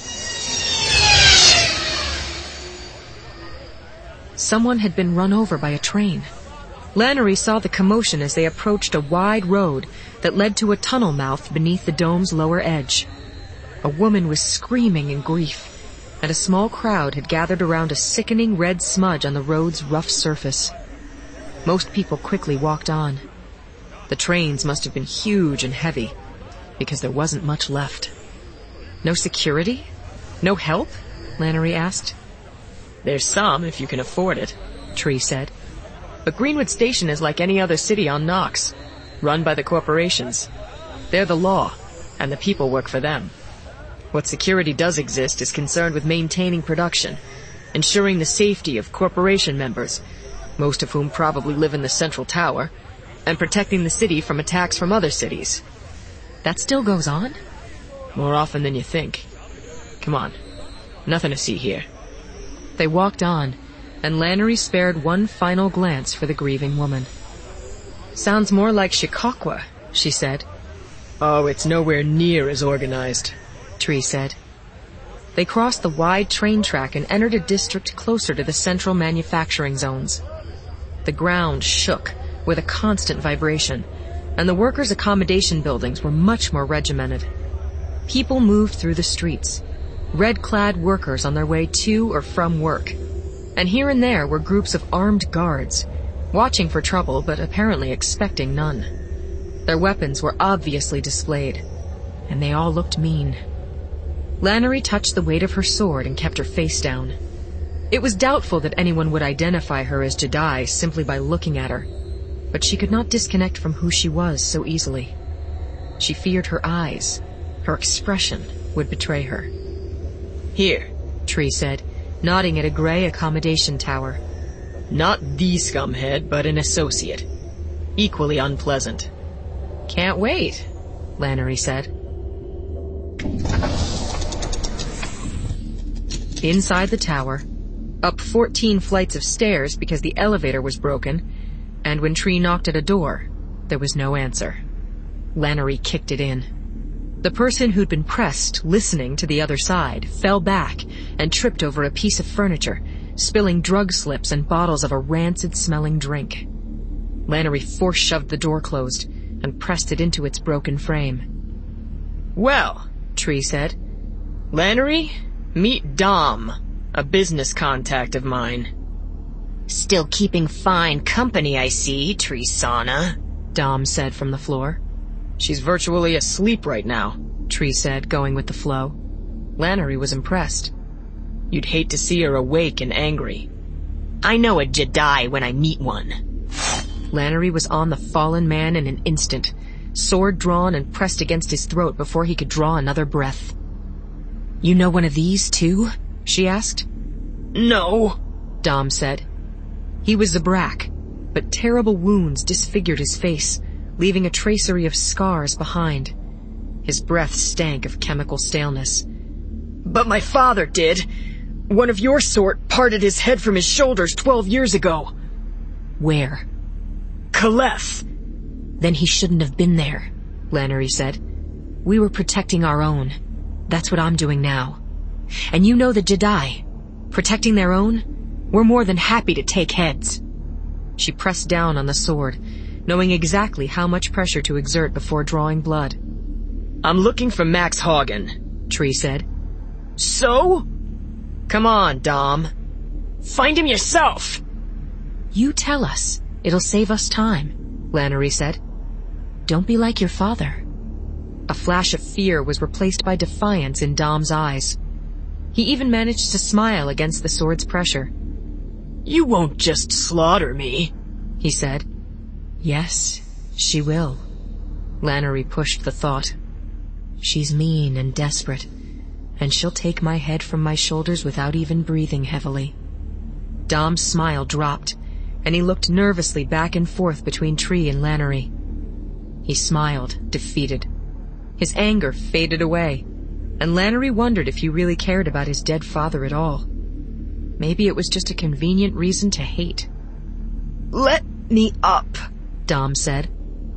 Someone had been run over by a train. Lannery saw the commotion as they approached a wide road that led to a tunnel mouth beneath the dome's lower edge. A woman was screaming in grief, and a small crowd had gathered around a sickening red smudge on the road's rough surface. Most people quickly walked on. The trains must have been huge and heavy, because there wasn't much left. No security? No help? Lannery asked. There's some, if you can afford it, Tree said. But Greenwood Station is like any other city on Nox, run by the corporations. They're the law, and the people work for them. What security does exist is concerned with maintaining production, ensuring the safety of corporation members, most of whom probably live in the central tower, and protecting the city from attacks from other cities. That still goes on? More often than you think. Come on. Nothing to see here. They walked on, and Lannery spared one final glance for the grieving woman. Sounds more like Shikakwa, she said. Oh, it's nowhere near as organized, Tree said. They crossed the wide train track and entered a district closer to the central manufacturing zones. The ground shook with a constant vibration, and the workers' accommodation buildings were much more regimented. People moved through the streets, red-clad workers on their way to or from work, and here and there were groups of armed guards, watching for trouble but apparently expecting none. Their weapons were obviously displayed, and they all looked mean. Lannery touched the weight of her sword and kept her face down. It was doubtful that anyone would identify her as Jedi simply by looking at her, but she could not disconnect from who she was so easily. She feared her eyes. Her expression would betray her. Here, Tree said, nodding at a gray accommodation tower. Not the scumhead, but an associate. Equally unpleasant. Can't wait, Lannery said. Inside the tower, up 14 flights of stairs because the elevator was broken, and when Tree knocked at a door, there was no answer. Lannery kicked it in. The person who'd been pressed, listening to the other side, fell back and tripped over a piece of furniture, spilling drug slips and bottles of a rancid-smelling drink. Lannery force-shoved the door closed and pressed it into its broken frame. Well, Tree said. Lannery, meet Dom, a business contact of mine. Still keeping fine company, I see, Trisana, Dom said from the floor. She's virtually asleep right now, Tree said, going with the flow. Lannery was impressed. You'd hate to see her awake and angry. I know a Jedi when I meet one. Lannery was on the fallen man in an instant, sword drawn and pressed against his throat before he could draw another breath. You know one of these, too? She asked. No, Dom said. He was Zabrak, but terrible wounds disfigured his face, leaving a tracery of scars behind. His breath stank of chemical staleness. But my father did. One of your sort parted his head from his shoulders 12 years ago. Where? Kaleth. Then he shouldn't have been there, Lannery said. We were protecting our own. That's what I'm doing now. And you know the Jedi. Protecting their own? We're more than happy to take heads. She pressed down on the sword, knowing exactly how much pressure to exert before drawing blood. I'm looking for Max Hagen, Tree said. So? Come on, Dom. Find him yourself. You tell us. It'll save us time, Lannery said. Don't be like your father. A flash of fear was replaced by defiance in Dom's eyes. He even managed to smile against the sword's pressure. You won't just slaughter me, he said. Yes, she will. Lannery pushed the thought. She's mean and desperate, and she'll take my head from my shoulders without even breathing heavily. Dom's smile dropped, and he looked nervously back and forth between Tree and Lannery. He smiled, defeated. His anger faded away, and Lannery wondered if he really cared about his dead father at all. Maybe it was just a convenient reason to hate. Let me up, Dom said.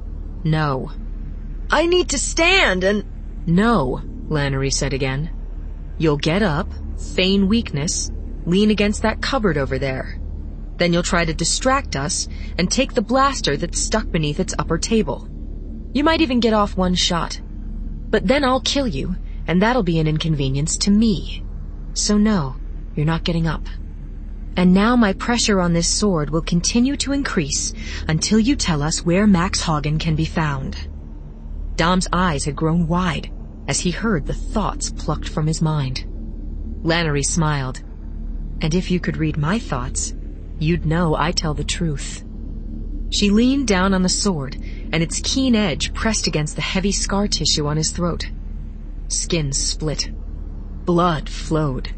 No. I need to stand and... No, Lannery said again. You'll get up, feign weakness, lean against that cupboard over there. Then you'll try to distract us and take the blaster that's stuck beneath its upper table. You might even get off one shot. But then I'll kill you, and that'll be an inconvenience to me. So no, you're not getting up. And now my pressure on this sword will continue to increase until you tell us where Max Hagen can be found. Dom's eyes had grown wide as he heard the thoughts plucked from his mind. Lannery smiled. And if you could read my thoughts, you'd know I tell the truth. She leaned down on the sword, and its keen edge pressed against the heavy scar tissue on his throat. Skin split. Blood flowed.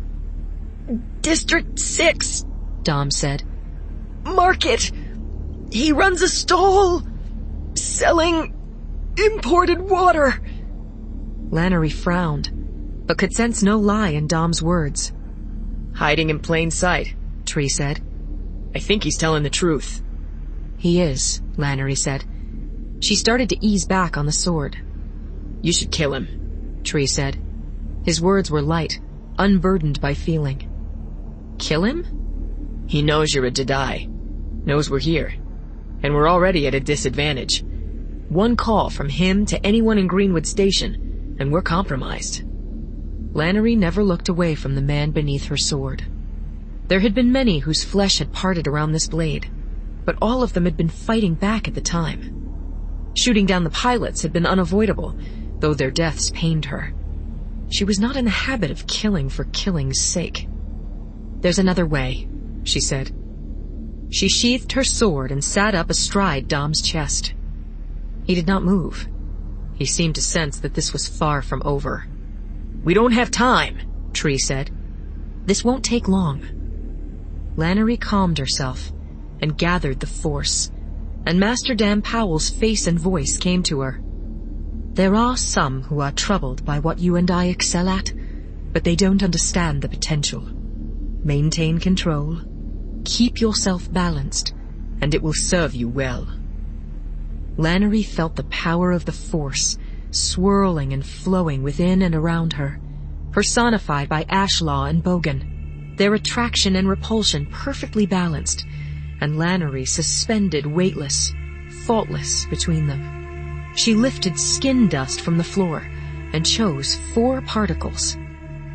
District 6, Dom said. Market. He runs a stall selling imported water. Lannery frowned, but could sense no lie in Dom's words. Hiding in plain sight, Tree said. I think he's telling the truth. He is, Lannery said. She started to ease back on the sword. You should kill him, Tree said. His words were light, unburdened by feeling. Kill him? He knows you're a Jedi, knows we're here, and we're already at a disadvantage. One call from him to anyone in Greenwood Station, and we're compromised. Lannery never looked away from the man beneath her sword. There had been many whose flesh had parted around this blade, but all of them had been fighting back at the time. Shooting down the pilots had been unavoidable, though their deaths pained her. She was not in the habit of killing for killing's sake. There's another way, she said. She sheathed her sword and sat up astride Dom's chest. He did not move. He seemed to sense that this was far from over. We don't have time, Tree said. This won't take long. Lannery calmed herself and gathered the force, and Master Dan Powell's face and voice came to her. There are some who are troubled by what you and I excel at, but they don't understand the potential. Maintain control, keep yourself balanced, and it will serve you well. Lannery felt the power of the Force swirling and flowing within and around her, personified by Ashlaw and Bogan, their attraction and repulsion perfectly balanced, and Lannery suspended weightless, faultless between them. She lifted skin dust from the floor and chose 4 particles,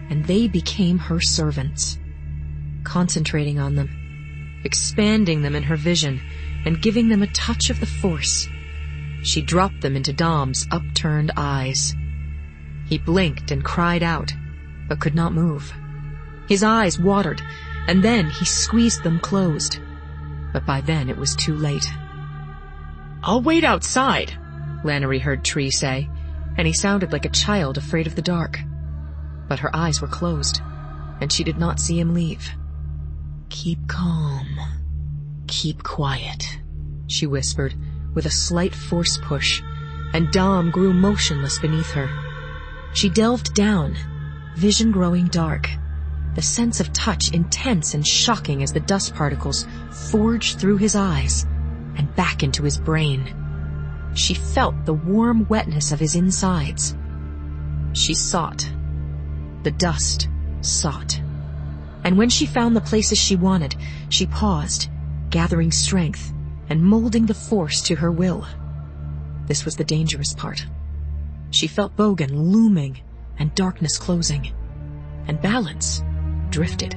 and they became her servants. Concentrating on them, expanding them in her vision, and giving them a touch of the Force, she dropped them into Dom's upturned eyes. He blinked and cried out, but could not move. His eyes watered, and then he squeezed them closed. But by then it was too late. "I'll wait outside," Lannery heard Tree say, and he sounded like a child afraid of the dark. But her eyes were closed, and she did not see him leave. "Keep calm. Keep quiet," she whispered with a slight force push, and Dom grew motionless beneath her. She delved down, vision growing dark, the sense of touch intense and shocking as the dust particles forged through his eyes and back into his brain. She felt the warm wetness of his insides. She sought. The dust sought. And when she found the places she wanted, she paused, gathering strength and molding the Force to her will. This was the dangerous part. She felt Bogan looming and darkness closing, and balance drifted.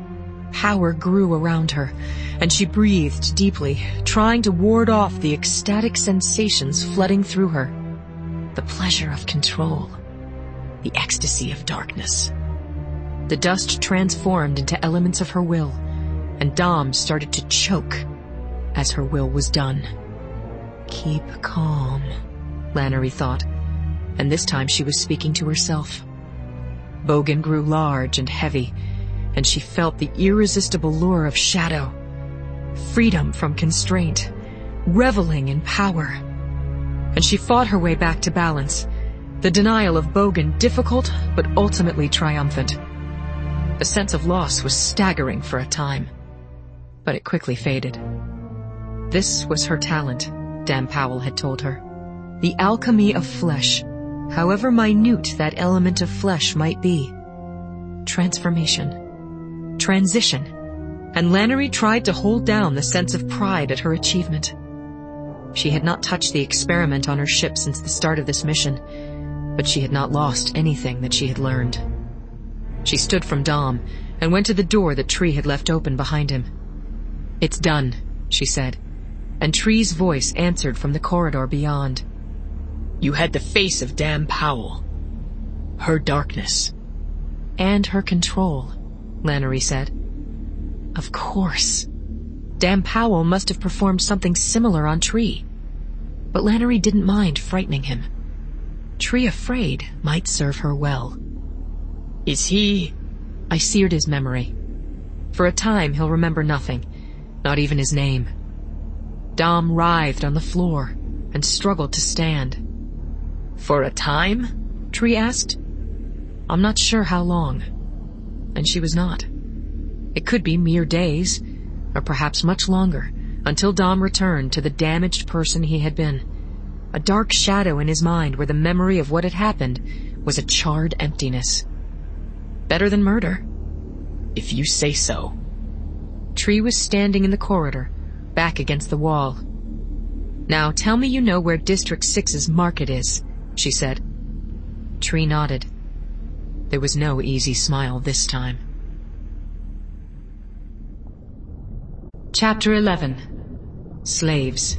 Power grew around her, and she breathed deeply, trying to ward off the ecstatic sensations flooding through her. The pleasure of control, the ecstasy of darkness. The dust transformed into elements of her will, and Dom started to choke as her will was done. Keep calm, Lannery thought, and this time she was speaking to herself. Bogan grew large and heavy, and she felt the irresistible lure of shadow, freedom from constraint, reveling in power. And she fought her way back to balance, the denial of Bogan difficult but ultimately triumphant. The sense of loss was staggering for a time, but it quickly faded. This was her talent, Dan Powell had told her. The alchemy of flesh, however minute that element of flesh might be. Transformation. Transition. And Lannery tried to hold down the sense of pride at her achievement. She had not touched the experiment on her ship since the start of this mission, but she had not lost anything that she had learned. She stood from Dom and went to the door that Tree had left open behind him. "It's done," she said, and Tree's voice answered from the corridor beyond. "You had the face of Dan Powell. Her darkness." "And her control," Lannery said. Of course. Dan Powell must have performed something similar on Tree. But Lannery didn't mind frightening him. Tree afraid might serve her well. "Is he—" I seared his memory. For a time he'll remember nothing, not even his name. Dom writhed on the floor and struggled to stand. "For a time?" Tree asked. I'm not sure how long. And she was not. It could be mere days, or perhaps much longer, until Dom returned to the damaged person he had been. A dark shadow in his mind where the memory of what had happened was a charred emptiness. Better than murder. "If you say so." Tree was standing in the corridor, back against the wall. "Now tell me you know where District 6's market is," she said. Tree nodded. There was no easy smile this time. Chapter 11. Slaves.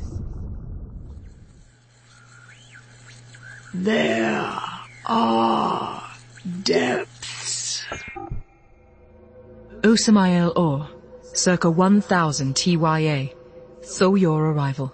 There are depths. Osamael Or, circa 1000 TYA. Tho your arrival.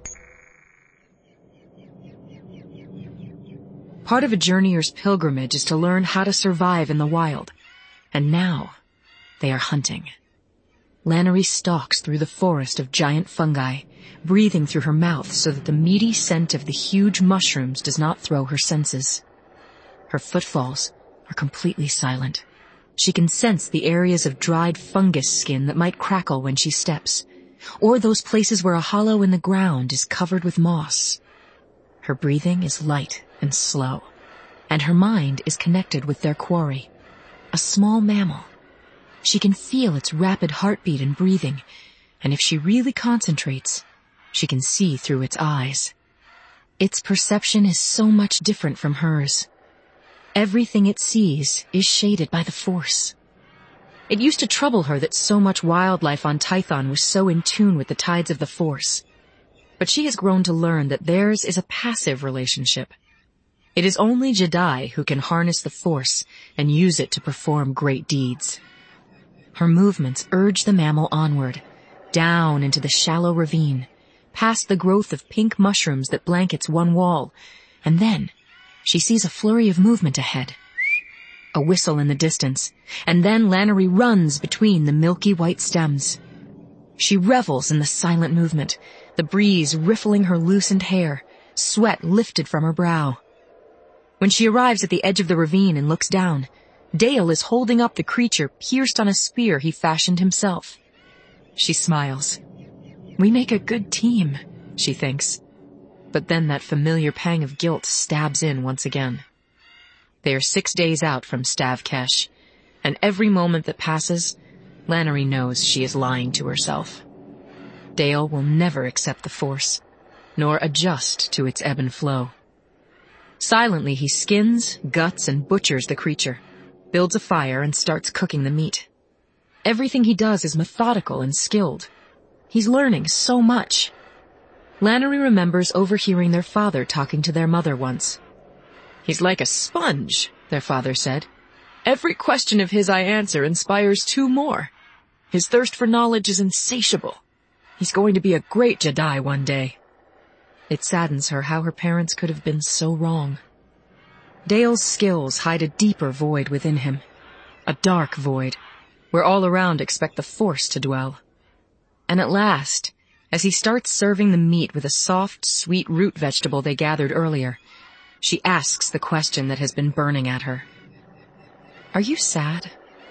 Part of a journeyer's pilgrimage is to learn how to survive in the wild. And now, they are hunting. Lannery stalks through the forest of giant fungi, breathing through her mouth so that the meaty scent of the huge mushrooms does not throw her senses. Her footfalls are completely silent. She can sense the areas of dried fungus skin that might crackle when she steps, or those places where a hollow in the ground is covered with moss. Her breathing is light and slow, and her mind is connected with their quarry, a small mammal. She can feel its rapid heartbeat and breathing, and if she really concentrates, she can see through its eyes. Its perception is so much different from hers. Everything it sees is shaded by the Force. It used to trouble her that so much wildlife on Tython was so in tune with the tides of the Force. But she has grown to learn that theirs is a passive relationship. It is only Jedi who can harness the Force and use it to perform great deeds. Her movements urge the mammal onward, down into the shallow ravine, past the growth of pink mushrooms that blankets one wall, and then she sees a flurry of movement ahead. A whistle in the distance, and then Lannery runs between the milky white stems. She revels in the silent movement, the breeze riffling her loosened hair, sweat lifted from her brow. When she arrives at the edge of the ravine and looks down, Dale is holding up the creature pierced on a spear he fashioned himself. She smiles. We make a good team, she thinks. But then that familiar pang of guilt stabs in once again. They are 6 days out from Stav Kesh, and every moment that passes, Lannery knows she is lying to herself. Dale will never accept the Force, nor adjust to its ebb and flow. Silently he skins, guts, and butchers the creature, builds a fire, and starts cooking the meat. Everything he does is methodical and skilled. He's learning so much. Lannery remembers overhearing their father talking to their mother once. He's like a sponge, their father said. Every question of his I answer inspires 2 more. His thirst for knowledge is insatiable. He's going to be a great Jedi one day. It saddens her how her parents could have been so wrong. Dale's skills hide a deeper void within him. A dark void, where all around expect the Force to dwell. And at last, as he starts serving the meat with a soft, sweet root vegetable they gathered earlier, she asks the question that has been burning at her. Are you sad?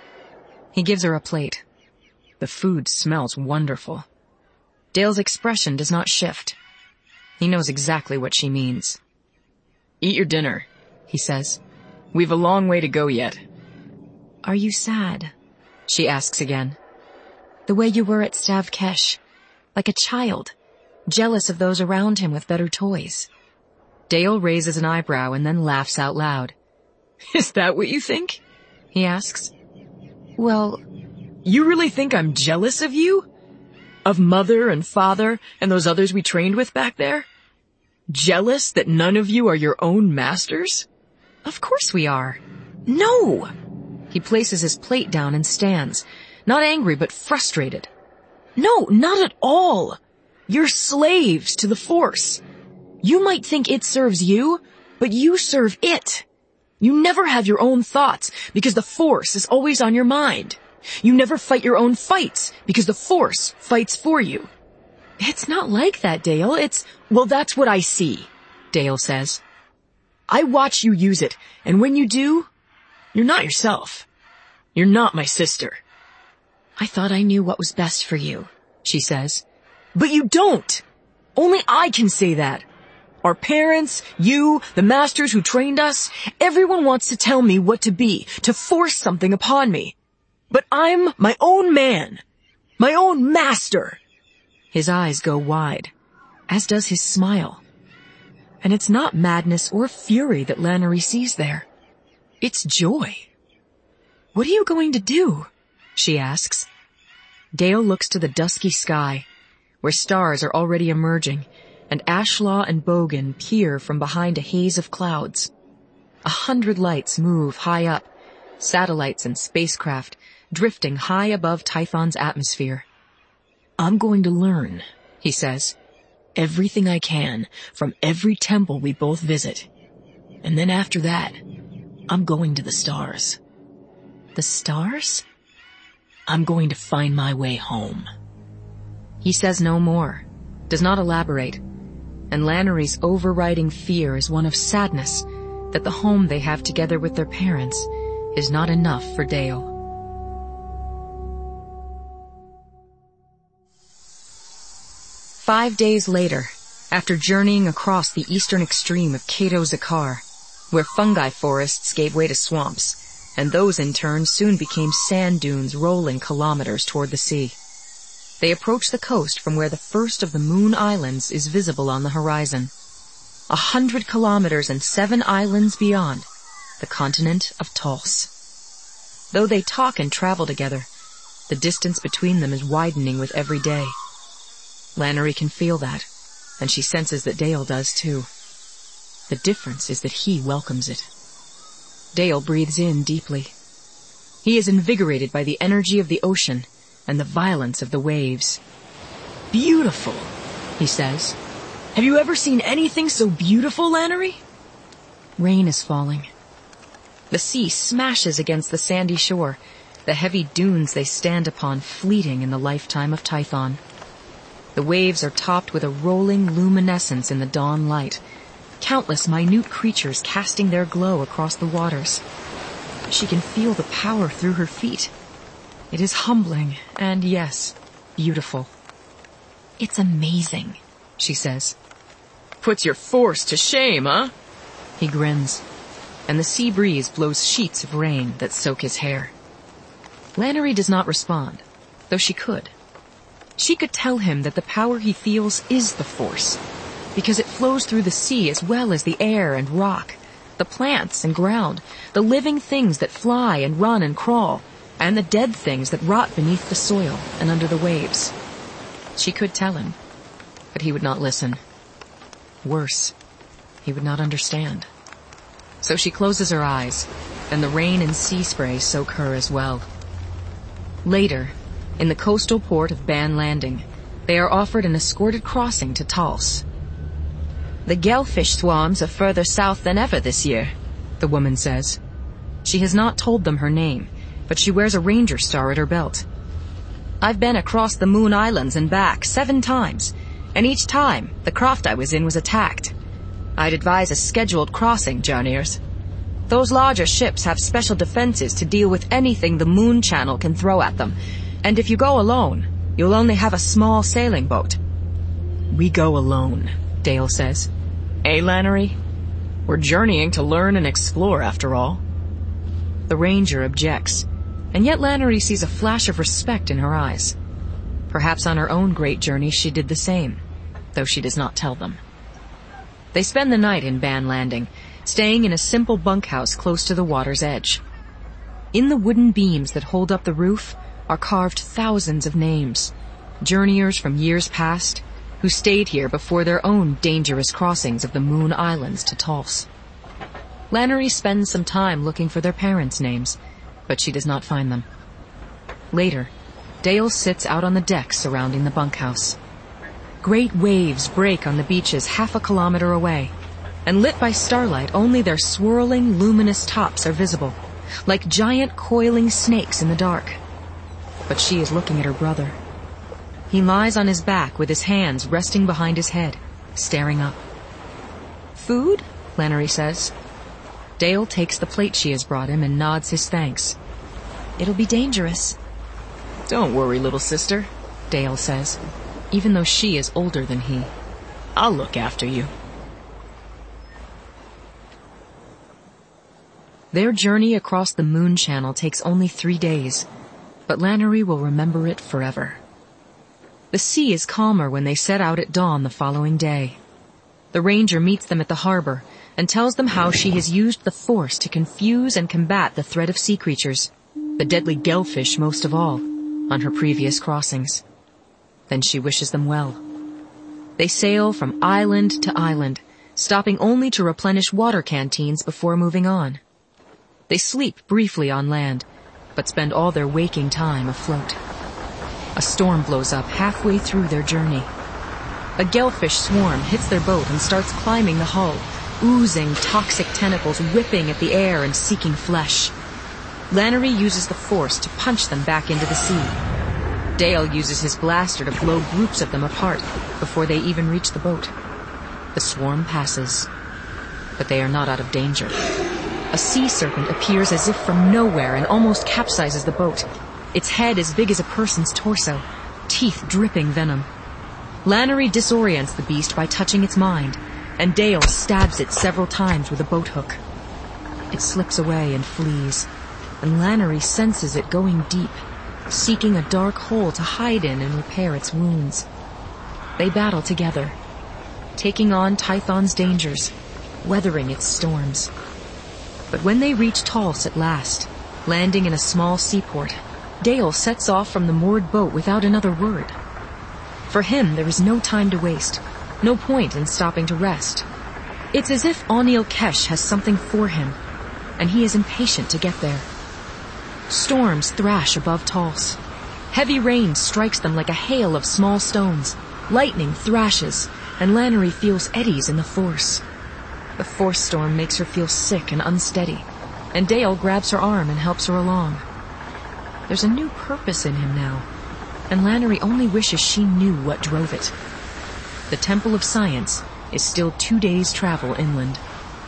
He gives her a plate. The food smells wonderful. Dale's expression does not shift. He knows exactly what she means. Eat your dinner, he says. We've a long way to go yet. Are you sad? She asks again. The way you were at Stav Kesh, like a child, jealous of those around him with better toys. Dale raises an eyebrow and then laughs out loud. Is that what you think? He asks. Well, you really think I'm jealous of you? Of Mother and Father and those others we trained with back there? Jealous that none of you are your own masters? Of course we are. No! He places his plate down and stands, not angry but frustrated. No, not at all. You're slaves to the Force. You might think it serves you, but you serve it. You never have your own thoughts because the Force is always on your mind. You never fight your own fights because the Force fights for you. It's not like that, Dale. Well, that's what I see, Dale says. I watch you use it, and when you do, you're not yourself. You're not my sister. I thought I knew what was best for you, she says. But you don't. Only I can say that. Our parents, you, the masters who trained us, everyone wants to tell me what to be, to force something upon me. But I'm my own man, my own master. His eyes go wide, as does his smile. And it's not madness or fury that Lannery sees there. It's joy. What are you going to do? She asks. Dale looks to the dusky sky, where stars are already emerging, and Ashlaw and Bogan peer from behind a haze of clouds. 100 lights move high up, satellites and spacecraft drifting high above Tython's atmosphere. I'm going to learn, he says, everything I can from every temple we both visit. And then after that, I'm going to the stars. The stars? I'm going to find my way home. He says no more, does not elaborate, and Lannery's overriding fear is one of sadness that the home they have together with their parents is not enough for Dale. 5 days later, after journeying across the eastern extreme of Cato Zakar, where fungi forests gave way to swamps, and those in turn soon became sand dunes rolling kilometers toward the sea. They approach the coast from where the first of the Moon Islands is visible on the horizon. 100 kilometers and 7 islands beyond, the continent of Tals. Though they talk and travel together, the distance between them is widening with every day. Lannery can feel that, and she senses that Dale does too. The difference is that he welcomes it. Dale breathes in deeply. He is invigorated by the energy of the ocean and the violence of the waves. "Beautiful," he says. "Have you ever seen anything so beautiful, Lannery?" Rain is falling. The sea smashes against the sandy shore, the heavy dunes they stand upon fleeting in the lifetime of Tython. The waves are topped with a rolling luminescence in the dawn light, countless minute creatures casting their glow across the waters. She can feel the power through her feet. It is humbling and, yes, beautiful. "It's amazing," she says. "Puts your force to shame, huh?" He grins, and the sea breeze blows sheets of rain that soak his hair. Lannery does not respond, though she could. She could tell him that the power he feels is the force, because it flows through the sea as well as the air and rock, the plants and ground, the living things that fly and run and crawl, and the dead things that rot beneath the soil and under the waves. She could tell him, but he would not listen. Worse, he would not understand. So she closes her eyes, and the rain and sea spray soak her as well. Later, in the coastal port of Ban Landing, they are offered an escorted crossing to Tals. "The gelfish swarms are further south than ever this year," the woman says. She has not told them her name, but she wears a ranger star at her belt. "I've been across the Moon Islands and back 7 times, and each time the craft I was in was attacked. I'd advise a scheduled crossing, journeyers. Those larger ships have special defenses to deal with anything the Moon Channel can throw at them, and if you go alone, you'll only have a small sailing boat." "We go alone," Dale says. "Eh, Lannery? We're journeying to learn and explore, after all." The ranger objects, and yet Lannery sees a flash of respect in her eyes. Perhaps on her own great journey she did the same, though she does not tell them. They spend the night in Ban Landing, staying in a simple bunkhouse close to the water's edge. In the wooden beams that hold up the roof are carved thousands of names, journeyers from years past who stayed here before their own dangerous crossings of the Moon Islands to Tals. Lannery spends some time looking for their parents' names, but she does not find them. Later, Dale sits out on the deck surrounding the bunkhouse. Great waves break on the beaches 1/2 kilometer away, and lit by starlight only their swirling, luminous tops are visible, like giant coiling snakes in the dark. But she is looking at her brother. He lies on his back with his hands resting behind his head, staring up. "Food?" Lannery says. Dale takes the plate she has brought him and nods his thanks. "It'll be dangerous." "Don't worry, little sister," Dale says, even though she is older than he. "I'll look after you." Their journey across the Moon Channel takes only 3 days, but Lannery will remember it forever. The sea is calmer when they set out at dawn the following day. The ranger meets them at the harbor and tells them how she has used the force to confuse and combat the threat of sea creatures, the deadly gelfish most of all, on her previous crossings. Then she wishes them well. They sail from island to island, stopping only to replenish water canteens before moving on. They sleep briefly on land, but spend all their waking time afloat. A storm blows up halfway through their journey. A gelfish swarm hits their boat and starts climbing the hull, oozing toxic tentacles whipping at the air and seeking flesh. Lannery uses the force to punch them back into the sea. Dale uses his blaster to blow groups of them apart before they even reach the boat. The swarm passes, but they are not out of danger. A sea serpent appears as if from nowhere and almost capsizes the boat. Its head as big as a person's torso, teeth dripping venom. Lannery disorients the beast by touching its mind, and Dale stabs it several times with a boat hook. It slips away and flees, and Lannery senses it going deep, seeking a dark hole to hide in and repair its wounds. They battle together, taking on Tython's dangers, weathering its storms. But when they reach Tulse at last, landing in a small seaport, Dale sets off from the moored boat without another word. For him, there is no time to waste, no point in stopping to rest. It's as if O'Neill Kesh has something for him, and he is impatient to get there. Storms thrash above Tulse. Heavy rain strikes them like a hail of small stones. Lightning thrashes, and Lannery feels eddies in the force. The force storm makes her feel sick and unsteady, and Dale grabs her arm and helps her along. There's a new purpose in him now, and Lannery only wishes she knew what drove it. The Temple of Science is still 2 days' travel inland.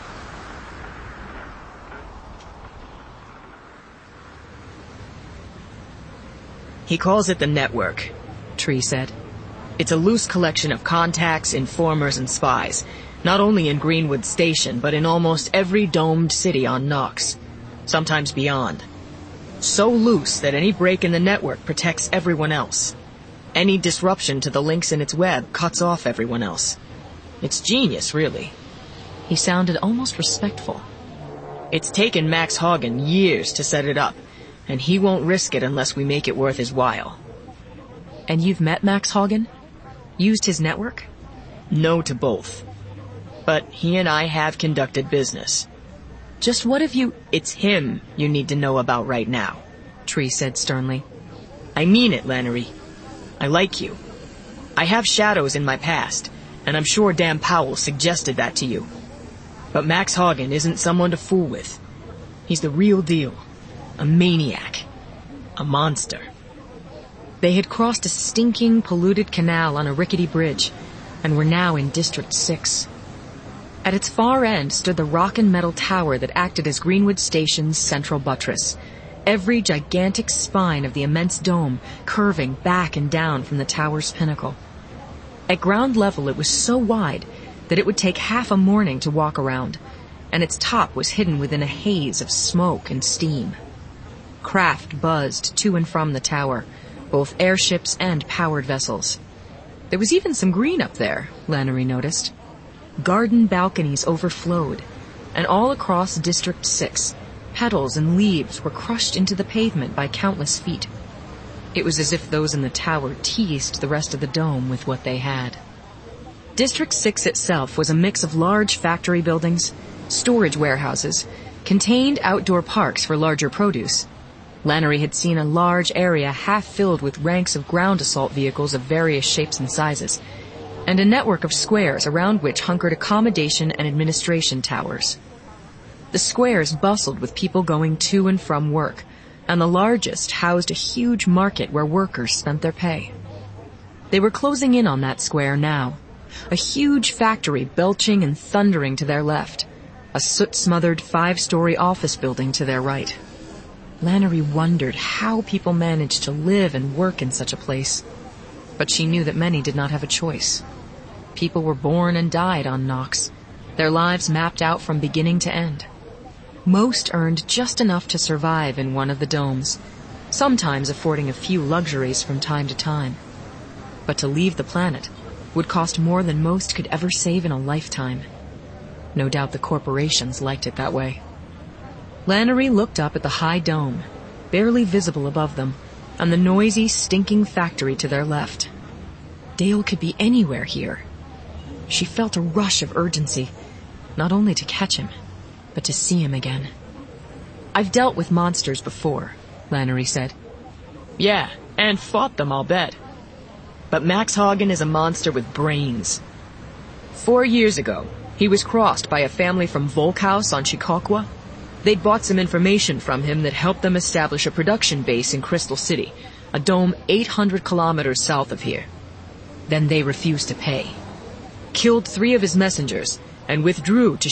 He calls it the Network, Tree said. It's a loose collection of contacts, informers, and spies, not only in Greenwood Station, but in almost every domed city on Nox, sometimes beyond. So loose that any break in the network protects everyone else. Any disruption to the links in its web cuts off everyone else. It's genius, really. He sounded almost respectful. It's taken Max Hagen years to set it up, and he won't risk it unless we make it worth his while. And you've met Max Hagen? Used his network? No to both. But he and I have conducted business. Just what have you... It's him you need to know about right now, Tree said sternly. I mean it, Lannery. I like you. I have shadows in my past, and I'm sure Dan Powell suggested that to you. But Max Hagen isn't someone to fool with. He's the real deal. A maniac. A monster. They had crossed a stinking, polluted canal on a rickety bridge, and were now in District 6. At its far end stood the rock and metal tower that acted as Greenwood Station's central buttress, every gigantic spine of the immense dome curving back and down from the tower's pinnacle. At ground level, it was so wide that it would take half a morning to walk around, and its top was hidden within a haze of smoke and steam. Craft buzzed to and from the tower, both airships and powered vessels. There was even some green up there, Lannery noticed. Garden balconies overflowed, and all across District 6, petals and leaves were crushed into the pavement by countless feet. It was as if those in the tower teased the rest of the dome with what they had. District 6 itself was a mix of large factory buildings, storage warehouses, contained outdoor parks for larger produce. Lannery had seen a large area half filled with ranks of ground assault vehicles of various shapes and sizes, and a network of squares around which hunkered accommodation and administration towers. The squares bustled with people going to and from work, and the largest housed a huge market where workers spent their pay. They were closing in on that square now, a huge factory belching and thundering to their left, a soot-smothered 5-story office building to their right. Lannery wondered how people managed to live and work in such a place, but she knew that many did not have a choice. People were born and died on Nox, their lives mapped out from beginning to end. Most earned just enough to survive in one of the domes, sometimes affording a few luxuries from time to time. But to leave the planet would cost more than most could ever save in a lifetime. No doubt the corporations liked it that way. Lannery looked up at the high dome, barely visible above them, and the noisy, stinking factory to their left. Dale could be anywhere here. She felt a rush of urgency, not only to catch him, but to see him again. I've dealt with monsters before, Lannery said. Yeah, and fought them, I'll bet. But Max Hagen is a monster with brains. 4 years ago, he was crossed by a family from Volkhaus on Chicagua. They'd bought some information from him that helped them establish a production base in Crystal City, a dome 800 kilometers south of here. Then they refused to pay. Killed 3 of his messengers and withdrew to